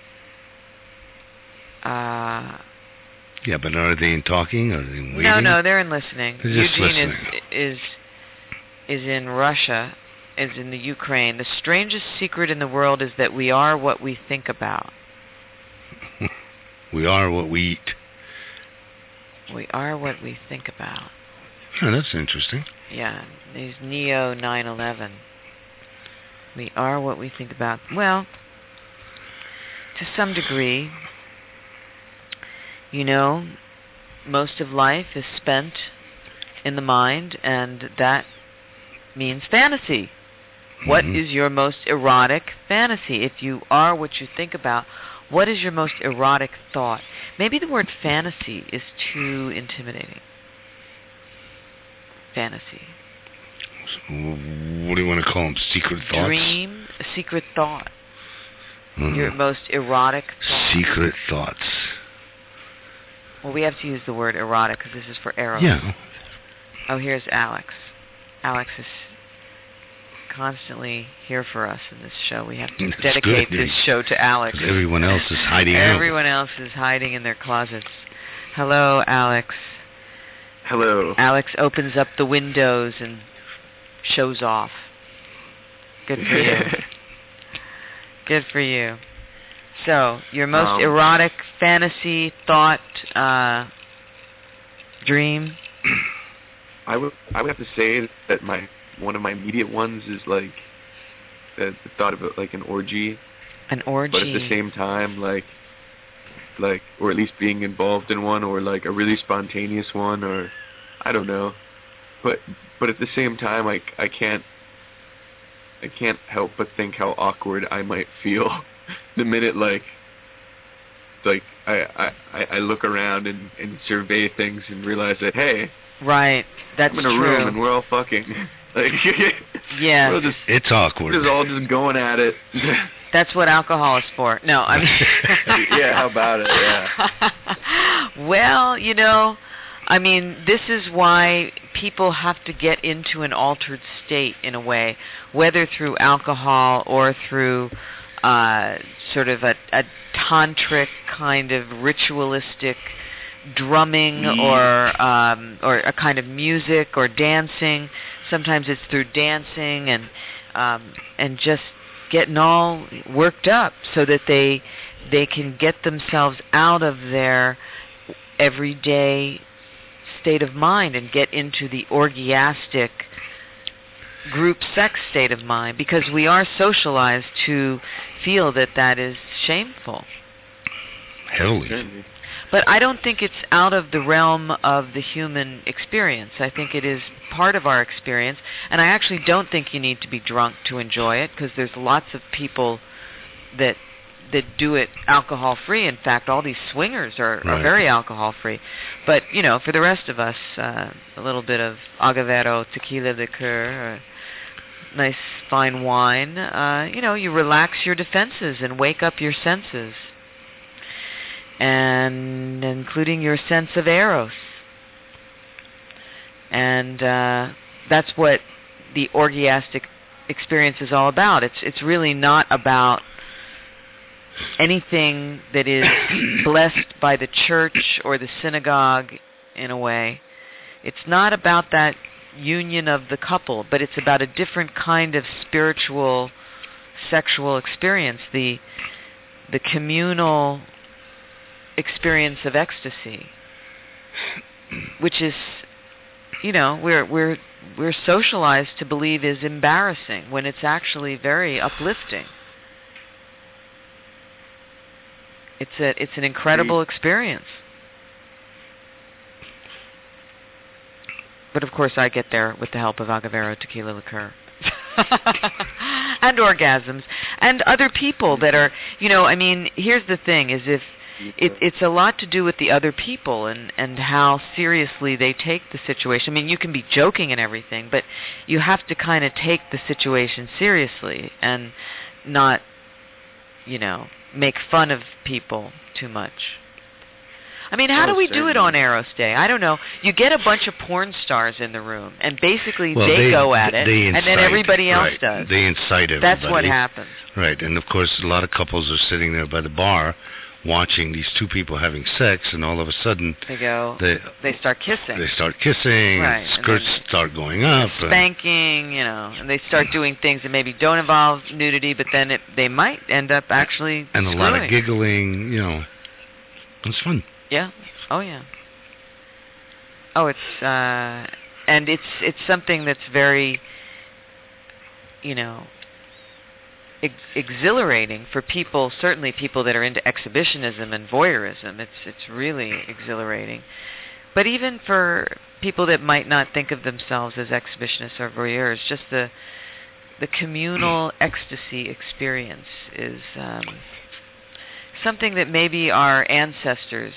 Yeah, but are they talking? Are they waiting? No, they're in listening. They're just Eugene listening. is in Russia, is in the Ukraine. The strangest secret in the world is that we are what we think about. We are what we eat. We are what we think about. Oh, that's interesting. Yeah, these Neo 9/11. We are what we think about. Well, to some degree, you know, most of life is spent in the mind, and that means fantasy. What is your most erotic fantasy? If you are what you think about, what is your most erotic thought? Maybe the word fantasy is too intimidating. Fantasy. So what do you want to call them? Secret thoughts? Dream, a secret thought. Your most erotic thought. Secret thoughts. Well, we have to use the word erotic because this is for Eros. Yeah. Oh, here's Alex. Alex is constantly here for us in this show. We have to dedicate this show to Alex. Everyone else is hiding out. Everyone else is hiding in their closets. Hello, Alex. Hello. Alex opens up the windows and shows off. Good for you. Good for you. So, your most erotic fantasy, thought, dream? I would have to say that one of my immediate ones is like the thought of it like an orgy. An orgy. But at the same time, like, or at least being involved in one, or like a really spontaneous one, or I don't know. But at the same time, I can't help but think how awkward I might feel the minute like I look around and survey things and realize that, hey, right, that's I'm in a true. room and we're all fucking. Like, yeah, it's awkward. We're all just going at it. That's what alcohol is for. No, I mean. Yeah, how about it? Yeah. Well, you know, I mean, this is why people have to get into an altered state in a way, whether through alcohol or through sort of a tantric kind of ritualistic drumming or a kind of music or dancing. Sometimes it's through dancing and just getting all worked up so that they can get themselves out of their everyday state of mind and get into the orgiastic group sex state of mind, because we are socialized to feel that is shameful. Hell yeah. But I don't think it's out of the realm of the human experience. I think it is part of our experience, and I actually don't think you need to be drunk to enjoy it, because there's lots of people that do it alcohol-free. In fact, all these swingers are very alcohol-free. But, you know, for the rest of us, a little bit of agavero, tequila liqueur, nice fine wine, you know, you relax your defenses and wake up your senses, and including your sense of eros. And that's what the orgiastic experience is all about. It's really not about anything that is blessed by the church or the synagogue in a way. It's not about that union of the couple, but it's about a different kind of spiritual sexual experience, the communal experience of ecstasy, which is, you know, we're socialized to believe is embarrassing when it's actually very uplifting. It's an incredible experience. But of course I get there with the help of agavero tequila liqueur. And orgasms. And other people that are, you know, I mean, here's the thing, is if it's a lot to do with the other people and how seriously they take the situation. I mean, you can be joking and everything, but you have to kind of take the situation seriously and not, you know, make fun of people too much. I mean, how do we do it on Eros Day? I don't know. You get a bunch of porn stars in the room, and basically they go at it, and then everybody else does. They incite everybody. That's what happens. Right, and of course, a lot of couples are sitting there by the bar watching these two people having sex, and all of a sudden they start kissing. They start kissing, right. skirts start going up. Spanking, and they start doing things that maybe don't involve nudity, but then they might end up actually and screwing. A lot of giggling, It's fun. Yeah. Oh, yeah. Oh, it's and it's something that's very, exhilarating for people, certainly people that are into exhibitionism and voyeurism. It's really exhilarating. But even for people that might not think of themselves as exhibitionists or voyeurs, just the communal ecstasy experience is something that maybe our ancestors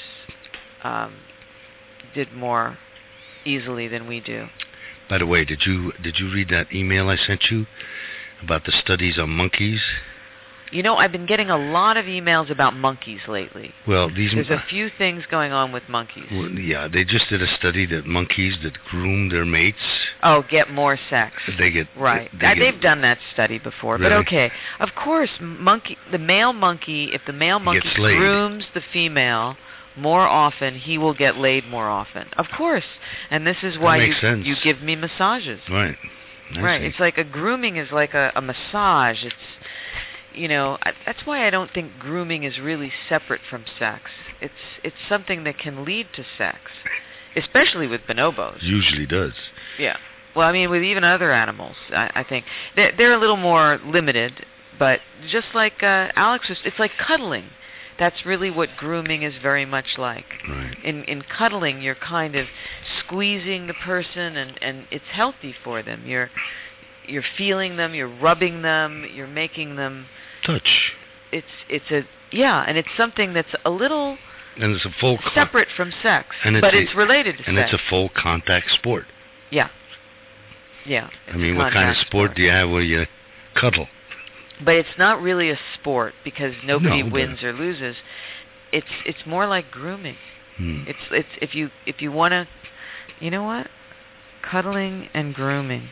did more easily than we do. By the way, did you read that email I sent you about the studies on monkeys? I've been getting a lot of emails about monkeys lately. Well, there's a few things going on with monkeys. Well, yeah, they just did a study that monkeys that groom their mates get more sex. They get right. They've done that study before, really? But okay. Of course, if the male monkey grooms the female more often, he will get laid more often. Of course, and this is why you give me massages. Right. Right. It's like a grooming is like a massage. It's that's why I don't think grooming is really separate from sex. It's something that can lead to sex, especially with bonobos. Usually does. Yeah. Well, I mean, with even other animals, I think they're a little more limited. But just like Alex was, it's like cuddling. That's really what grooming is very much like. Right. In cuddling, you're kind of squeezing the person, and it's healthy for them. You're feeling them, you're rubbing them, you're making them touch. And it's something that's a little and it's a full separate from sex, but it's related to sex. And it's a full contact sport. Yeah. Yeah. I mean, what kind of sport do you have where you cuddle? But it's not really a sport because nobody wins or loses. It's more like grooming. It's if you want to, you know what? Cuddling and grooming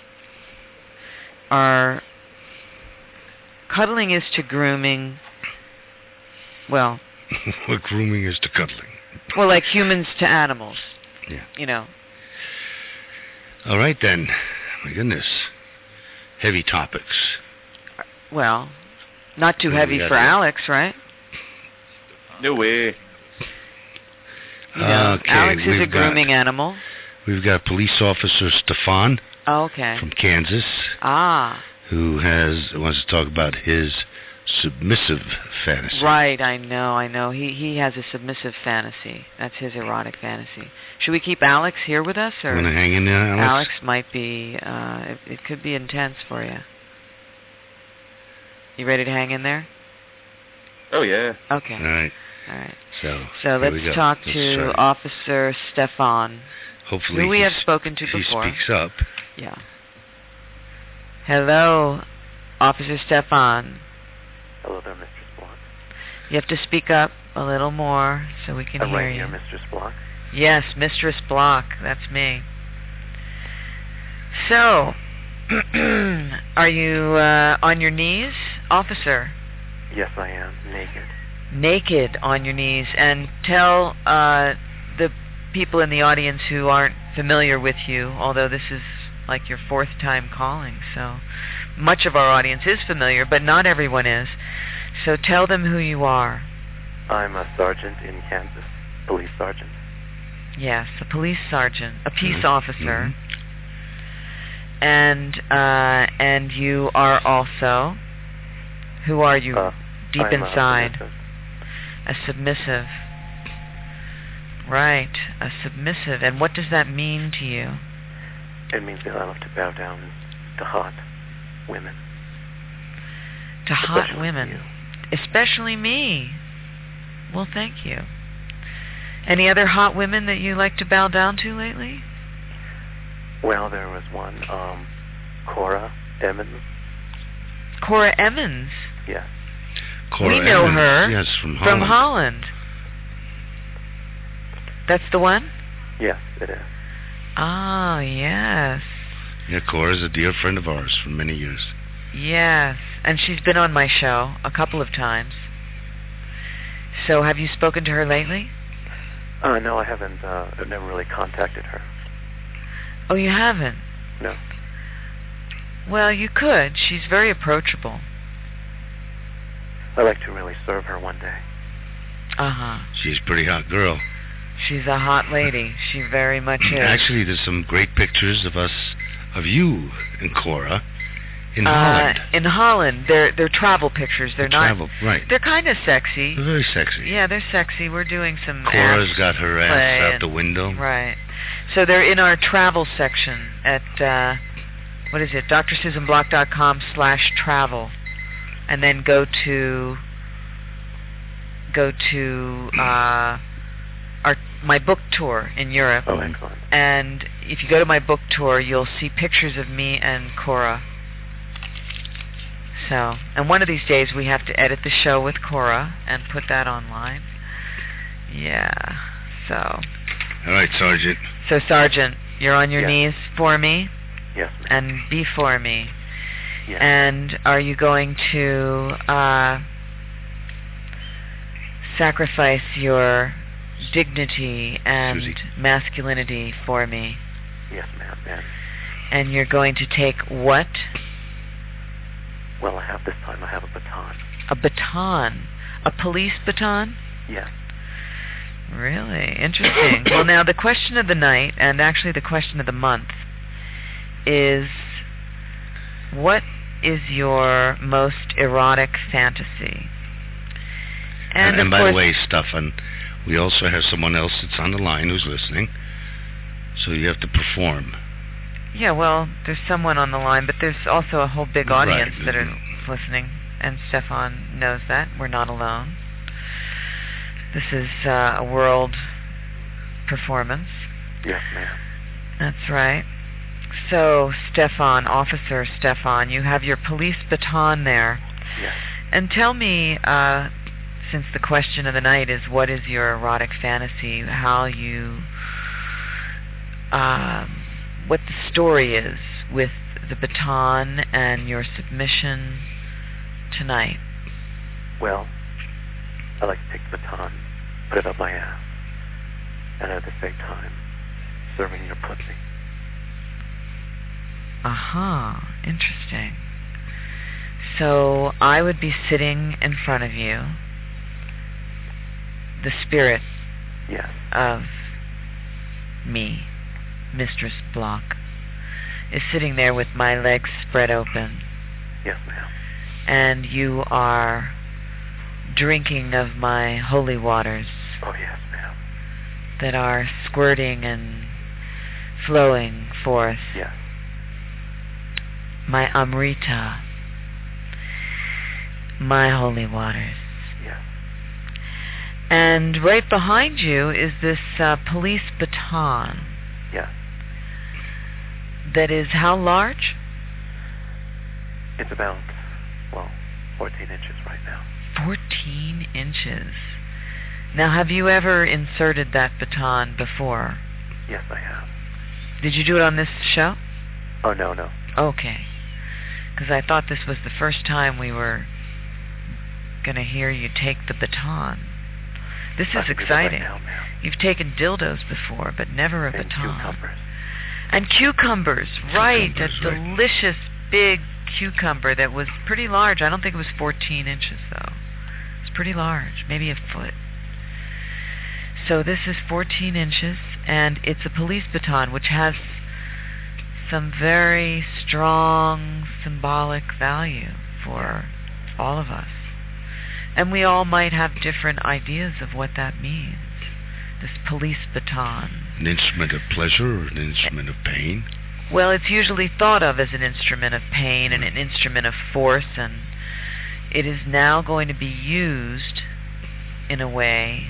cuddling is to grooming. Well, what grooming is to cuddling. Well, like humans to animals. Yeah. All right then. My goodness. Heavy topics. Well, not too heavy for Alex, right? No way. Okay, Alex is a grooming animal. We've got police officer Stefan from Kansas. Who wants to talk about his submissive fantasy. Right, I know. He has a submissive fantasy. That's his erotic fantasy. Should we keep Alex here with us? Or want to hang in there, Alex? Alex might be, it could be intense for you. You ready to hang in there? Oh, yeah. Okay. All right. So let's talk to Officer Stefan, hopefully who we have spoken to before. He speaks up. Yeah. Hello, Officer Stefan. Hello there, Mistress Block. You have to speak up a little more so we can hear right you. Here, Mistress Block? Yes, Mistress Block. That's me. So, are you on your knees, officer? Yes, I am. Naked. Naked on your knees. And tell the people in the audience who aren't familiar with you, although this is like your fourth time calling, so much of our audience is familiar, but not everyone is. So tell them who you are. I'm a sergeant in Kansas, police sergeant. Yes, a police sergeant, a peace officer. And you are also, who are you deep I'm inside? A submissive. Right, a submissive. And what does that mean to you? It means that I have to bow down to hot women. To hot women? Especially me. Well, thank you. Any other hot women that you like to bow down to lately? Well, there was one, Cora Emmons. Cora Emmons? Yes. Cora we know Emmons. her. Yes, from Holland. From Holland. That's the one? Yes, it is. Oh, yes. Yeah, Cora's a dear friend of ours for many years. Yes, and she's been on my show a couple of times. So have you spoken to her lately? No, I haven't. I've never really contacted her. Oh, you haven't? No. Well, you could. She's very approachable. I'd like to really serve her one day. Uh-huh. She's a pretty hot girl. She's a hot lady. She very much is. Actually, there's some great pictures of you and Cora in Holland. In Holland. They're travel pictures. They're not... Travel, right. They're kind of sexy. They're very sexy. Yeah, they're sexy. We're doing some Cora's ass got her ass out the window. Right. So they're in our travel section at, what is it, drsusanblock.com/travel. And then go to my book tour in Europe. Oh, excellent. And if you go to my book tour, you'll see pictures of me and Cora. So, and one of these days we have to edit the show with Cora and put that online. Yeah, so. All right, Sergeant. So, Sergeant, you're on your Yes. knees for me? Yes. And before me. Yes. And are you going to sacrifice your dignity and Susie. masculinity for me? Yes, ma'am. Yes. And you're going to take what? Well, this time I have a baton. A baton. A police baton? Yes. Really? Interesting. Well, now, the question of the night, and actually the question of the month, is what is your most erotic fantasy? And of by course, the way, Stefan, we also have someone else that's on the line who's listening. So you have to perform. yeah, well, there's someone on the line, but there's also a whole big audience Right. that are listening, and Stefan knows that. We're not alone. This is a world performance. Yes, ma'am. That's right. So, Stefan, Officer Stefan, you have your police baton there. Yes. And tell me, since the question of the night is what is your erotic fantasy, how you, what the story is with the baton and your submission tonight. Well, I like to take the baton, put it up my ass, and at the same time, serving your pussy. Aha, interesting. So I would be sitting in front of you. The spirit Yes. of me, Mistress Block, is sitting there with my legs spread open. Yes, ma'am. And you are drinking of my holy waters Oh, yes, ma'am. that are squirting and flowing forth. Yes. My Amrita, my holy waters. Yes. And right behind you is this police baton Yes. that is how large? It's about, 14 inches right now. 14 inches. Now, have you ever inserted that baton before? Yes, I have. Did you do it on this show? Oh, no, no. Okay. Because I thought this was the first time we were going to hear you take the baton. This I is can do that exciting. Right now, ma'am. You've taken dildos before, but never a And baton. cucumbers. And cucumbers, right. Cucumbers, A right. delicious big cucumber that was pretty large. I don't think it was 14 inches, though. It's pretty large, maybe a foot. So this is 14 inches, and it's a police baton, which has some very strong symbolic value for all of us. And we all might have different ideas of what that means, this police baton. An instrument of pleasure or an instrument of pain? Well, it's usually thought of as an instrument of pain and an instrument of force, and it is now going to be used in a way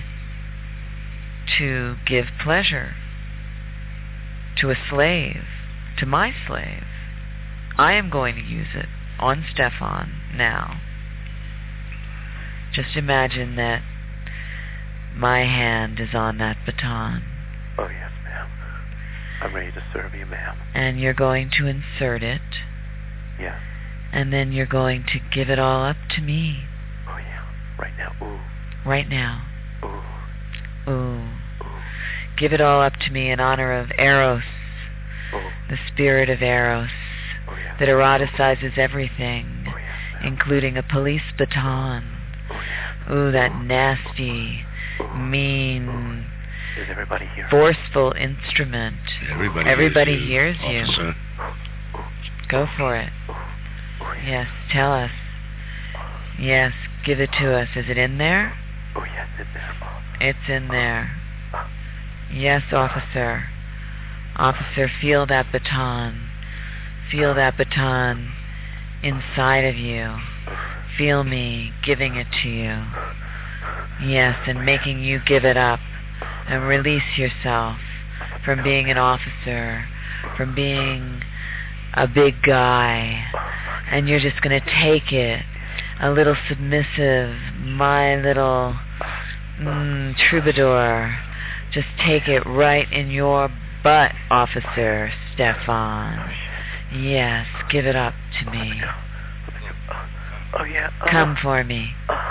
to give pleasure to a slave, to my slave. I am going to use it on Stefan now. Just imagine that My hand is on that baton. Oh, yes, ma'am. I'm ready to serve you, ma'am. And you're going to insert it. Yes. And then you're going to give it all up to me. Oh, yeah. Right now. Ooh. Right now. Ooh. Ooh. Ooh. Give it all up to me in honor of Eros, Ooh. the spirit of Eros, Oh, yeah. that eroticizes everything, Oh, yes, ma'am. including a police baton. Oh, yes. Ooh, that nasty, Ooh. mean, Is everybody here? forceful instrument. Everybody hears you. Officer. Go for it. Oh, Yes, tell us. Yes, give it to us. Is it in there? Oh, yes, it's there. Oh. It's in there. Oh. Yes, officer. Officer, feel that baton. Feel that baton inside of you. Feel me giving it to you. Yes, and making you give it up and release yourself from being an officer, from being a big guy. And you're just going to take it, a little submissive, my little troubadour. Just take it right in your butt, Officer Stefan. Yes, give it up to me. Oh, yeah. Come for me.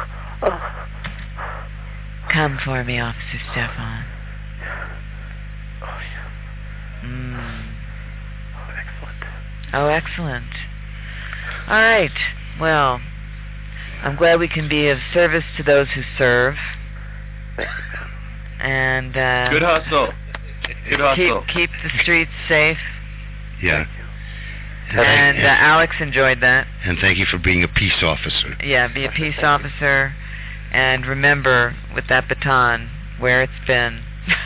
Come for me, Officer Stefan. Oh, yeah. Oh, excellent. Oh, excellent. All right. Well, I'm glad we can be of service to those who serve. Thank you, ma'am. And Good hustle. Good hustle. keep the streets safe. Yeah. And Alex enjoyed that. And thank you for being a peace officer. Yeah, be a peace officer. And remember, with that baton, where it's been.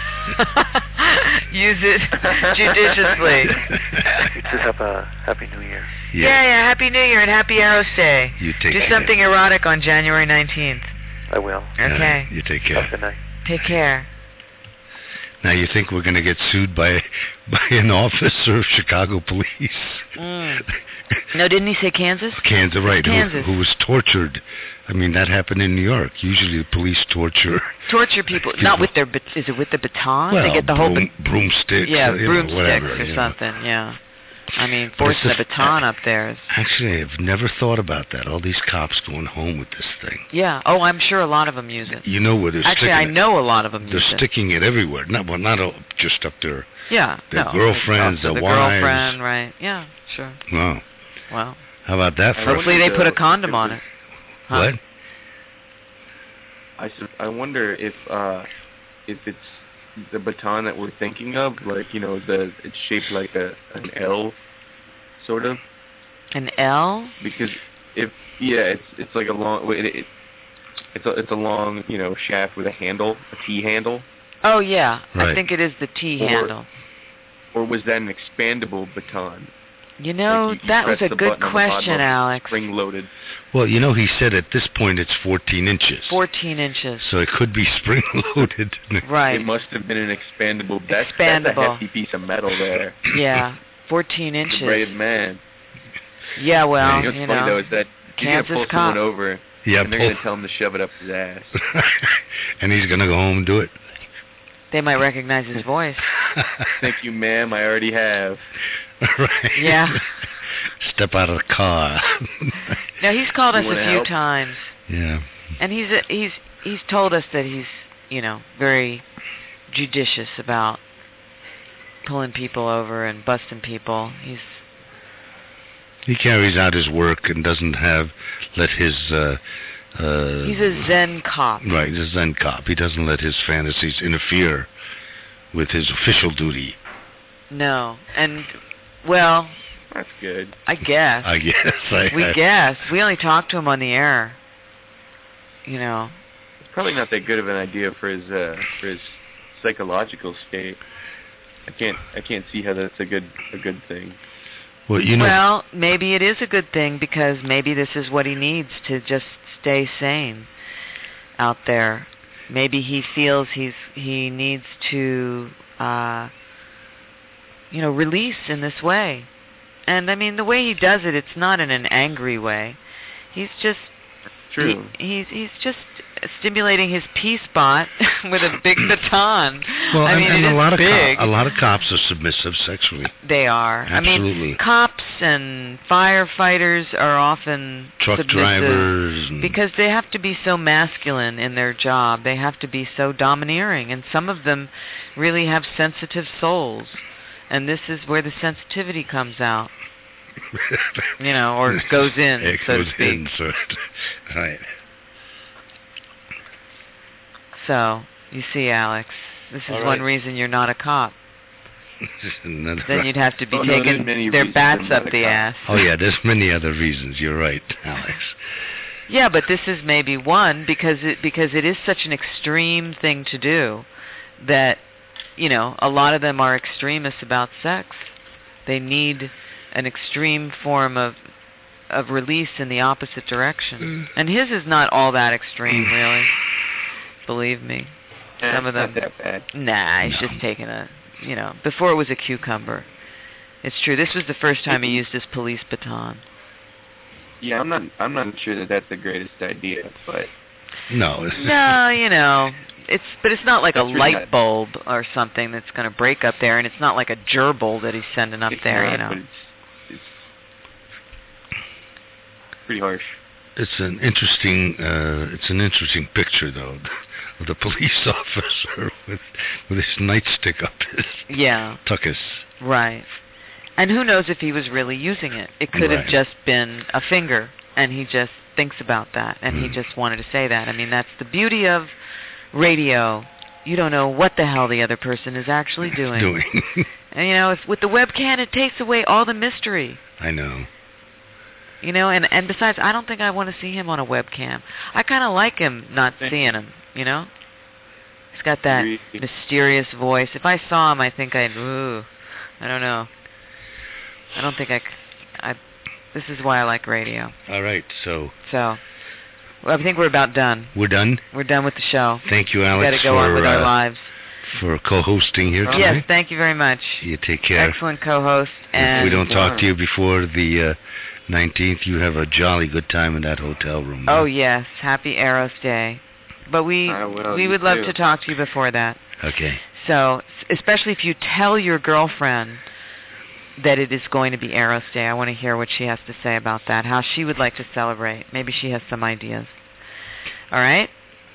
Use it judiciously. You two have a Happy New Year. Yeah, Happy New Year and Happy Eros Day. You take Do care. something erotic on January 19th. I will. Okay. You take Have a care. good night. Take care. Now you think we're going to get sued by an officer of Chicago police? No, didn't he say Kansas? Kansas, right? Kansas. Who was tortured? I mean, that happened in New York. Usually, the police torture People. Not with their. Is it with the baton? Well, they get the whole. broomsticks. Yeah, you know, broomsticks whatever, or you know. something. Yeah. I mean, But it's forcing a baton up there is. Actually, I've never thought about that. All these cops going home with this thing. Yeah. Oh, I'm sure a lot of them use it. You know where they're Actually, sticking I know a lot of them They're use it. sticking it everywhere. Not all, just up there. Yeah. Their no, girlfriends, the their wives. girlfriend, right? Yeah. Sure. Wow. Well. How about that? Hopefully they put a condom on it. Huh? What? I wonder if it's the baton that we're thinking of, like, you know, it's shaped like an L, sort of. An L? Because it's like a long it's a long, you know, shaft with a handle, a T handle. Oh yeah, Right. I think it is the T handle. Or was that an expandable baton? You know, Like you that was press a the good button on the bottom question, of it, Alex. Spring-loaded. Well, you know, he said at this point it's 14 inches. 14 inches. So it could be spring-loaded. Right. It must have been an expandable. That's a Expandable. hefty piece of metal there. Yeah, 14 inches. The brave man. Yeah, well, What's you funny though know. is that he's gonna Kansas pull cop. someone over, Yeah, and they're gonna tell him to shove it up his ass. And he's going to go home and do it. They might recognize his voice. Thank you, ma'am. I already have. Right. Yeah. Step out of the car. Now he's called us You a wanna few help? times, Yeah. and he's told us that he's, you know, very judicious about pulling people over and busting people. He carries out his work and doesn't let his... He's a Zen cop. Right, he's a Zen cop. He doesn't let his fantasies interfere with his official duty. No, and well, That's good. I guess. I guess. We guess. We only talk to him on the air. You know. It's probably not that good of an idea for his psychological state. I can't see how that's a good thing. Well, you know. Well, maybe it is a good thing because maybe this is what he needs to just stay sane out there. Maybe he feels he needs to release in this way. And I mean, the way he does it, it's not in an angry way. He's just True. He's just stimulating his P-spot with a big baton. Well, I mean, and it a is lot of big. a lot of cops are submissive sexually. They are. Absolutely. I mean, cops and firefighters are often Truck submissive drivers. because they have to be so masculine in their job. They have to be so domineering, and some of them really have sensitive souls. And this is where the sensitivity comes out. Or goes in, it so goes to speak. in, so right. So, you see, Alex, this is one reason you're not a cop. Then you'd have to be taking their bats up the ass. Oh, yeah, there's many other reasons. You're right, Alex. Yeah, but this is maybe one because it is such an extreme thing to do that, a lot of them are extremists about sex. They need an extreme form of release in the opposite direction. And his is not all that extreme, really. Believe me. Some of them. Not that bad. Nah, he's just taking before it was a cucumber. It's true. This was the first time he used his police baton. Yeah, I'm not sure that that's the greatest idea, but no, it's not like that's a light bulb or something that's going to break up there, and it's not like a gerbil that he's sending up there, But it's pretty harsh. It's an interesting picture, though, of the police officer with his nightstick up his tuchus. Right. And who knows if he was really using it? It could have just been a finger, and he just thinks about that, and he just wanted to say that. I mean, that's the beauty of radio. You don't know what the hell the other person is actually doing. And, with the webcam, it takes away all the mystery. I know. And besides, I don't think I want to see him on a webcam. I kind of like him not seeing him, He's got that mysterious voice. If I saw him, I think I don't know. I don't think this is why I like radio. All right, so I think we're about done. We're done? We're done with the show. Thank you, Alex, We've got to go on with our lives. For co-hosting here tonight. Yes, thank you very much. You take care. Excellent co-host. And if we don't talk to you before the 19th, you have a jolly good time in that hotel room. Oh, yes. Happy Eros Day. But we would love to talk to you before that. Okay. So, especially if you tell your girlfriend that it is going to be Eros Day. I want to hear what she has to say about that, how she would like to celebrate. Maybe she has some ideas. All right?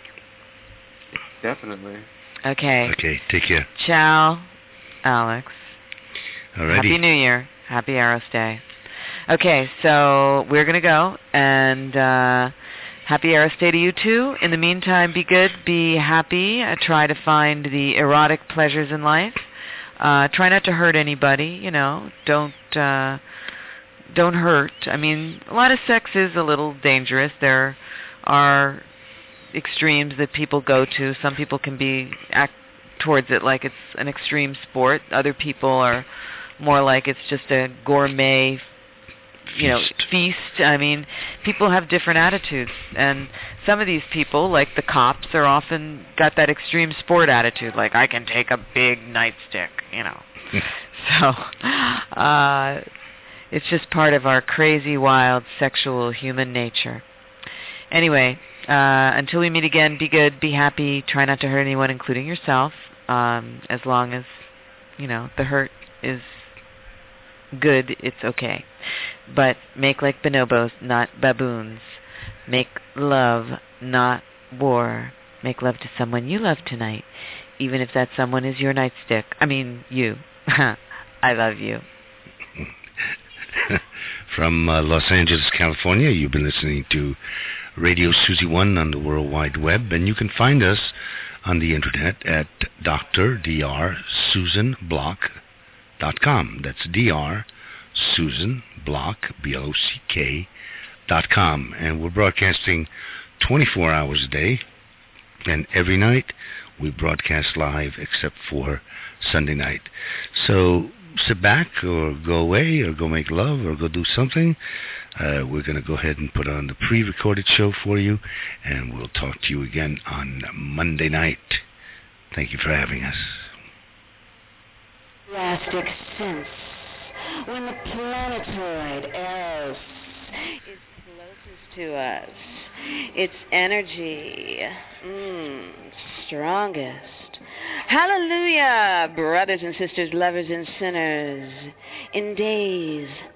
Definitely. Okay. Okay, take care. Ciao, Alex. Alrighty. Happy New Year. Happy Eros Day. Okay, so we're going to go, and happy Eros Day to you too. In the meantime, be good, be happy, try to find the erotic pleasures in life. Try not to hurt anybody, don't hurt. I mean, a lot of sex is a little dangerous. There are extremes that people go to. Some people can act towards it like it's an extreme sport. Other people are more like it's just a gourmet feast. I mean, people have different attitudes, and some of these people, like the cops, are often got that extreme sport attitude, like I can take a big nightstick, So, it's just part of our crazy, wild, sexual human nature. Anyway, until we meet again, be good, be happy, try not to hurt anyone, including yourself, as long as, the hurt is good, it's okay. But make like bonobos, not baboons. Make love, not war. Make love to someone you love tonight, even if that someone is your nightstick. I mean, you. I love you. From Los Angeles, California, you've been listening to Radio Susie One on the World Wide Web, and you can find us on the internet at drsusanblock.com. That's drsusanblock, BLOCK.com. And we're broadcasting 24 hours a day, and every night we broadcast live except for Sunday night. So sit back or go away or go make love or go do something. We're going to go ahead and put on the pre-recorded show for you, and we'll talk to you again on Monday night. Thank you for having us. Drastic sense when the planetoid Eros is closest to us. Its energy, strongest. Hallelujah, brothers and sisters, lovers and sinners. In days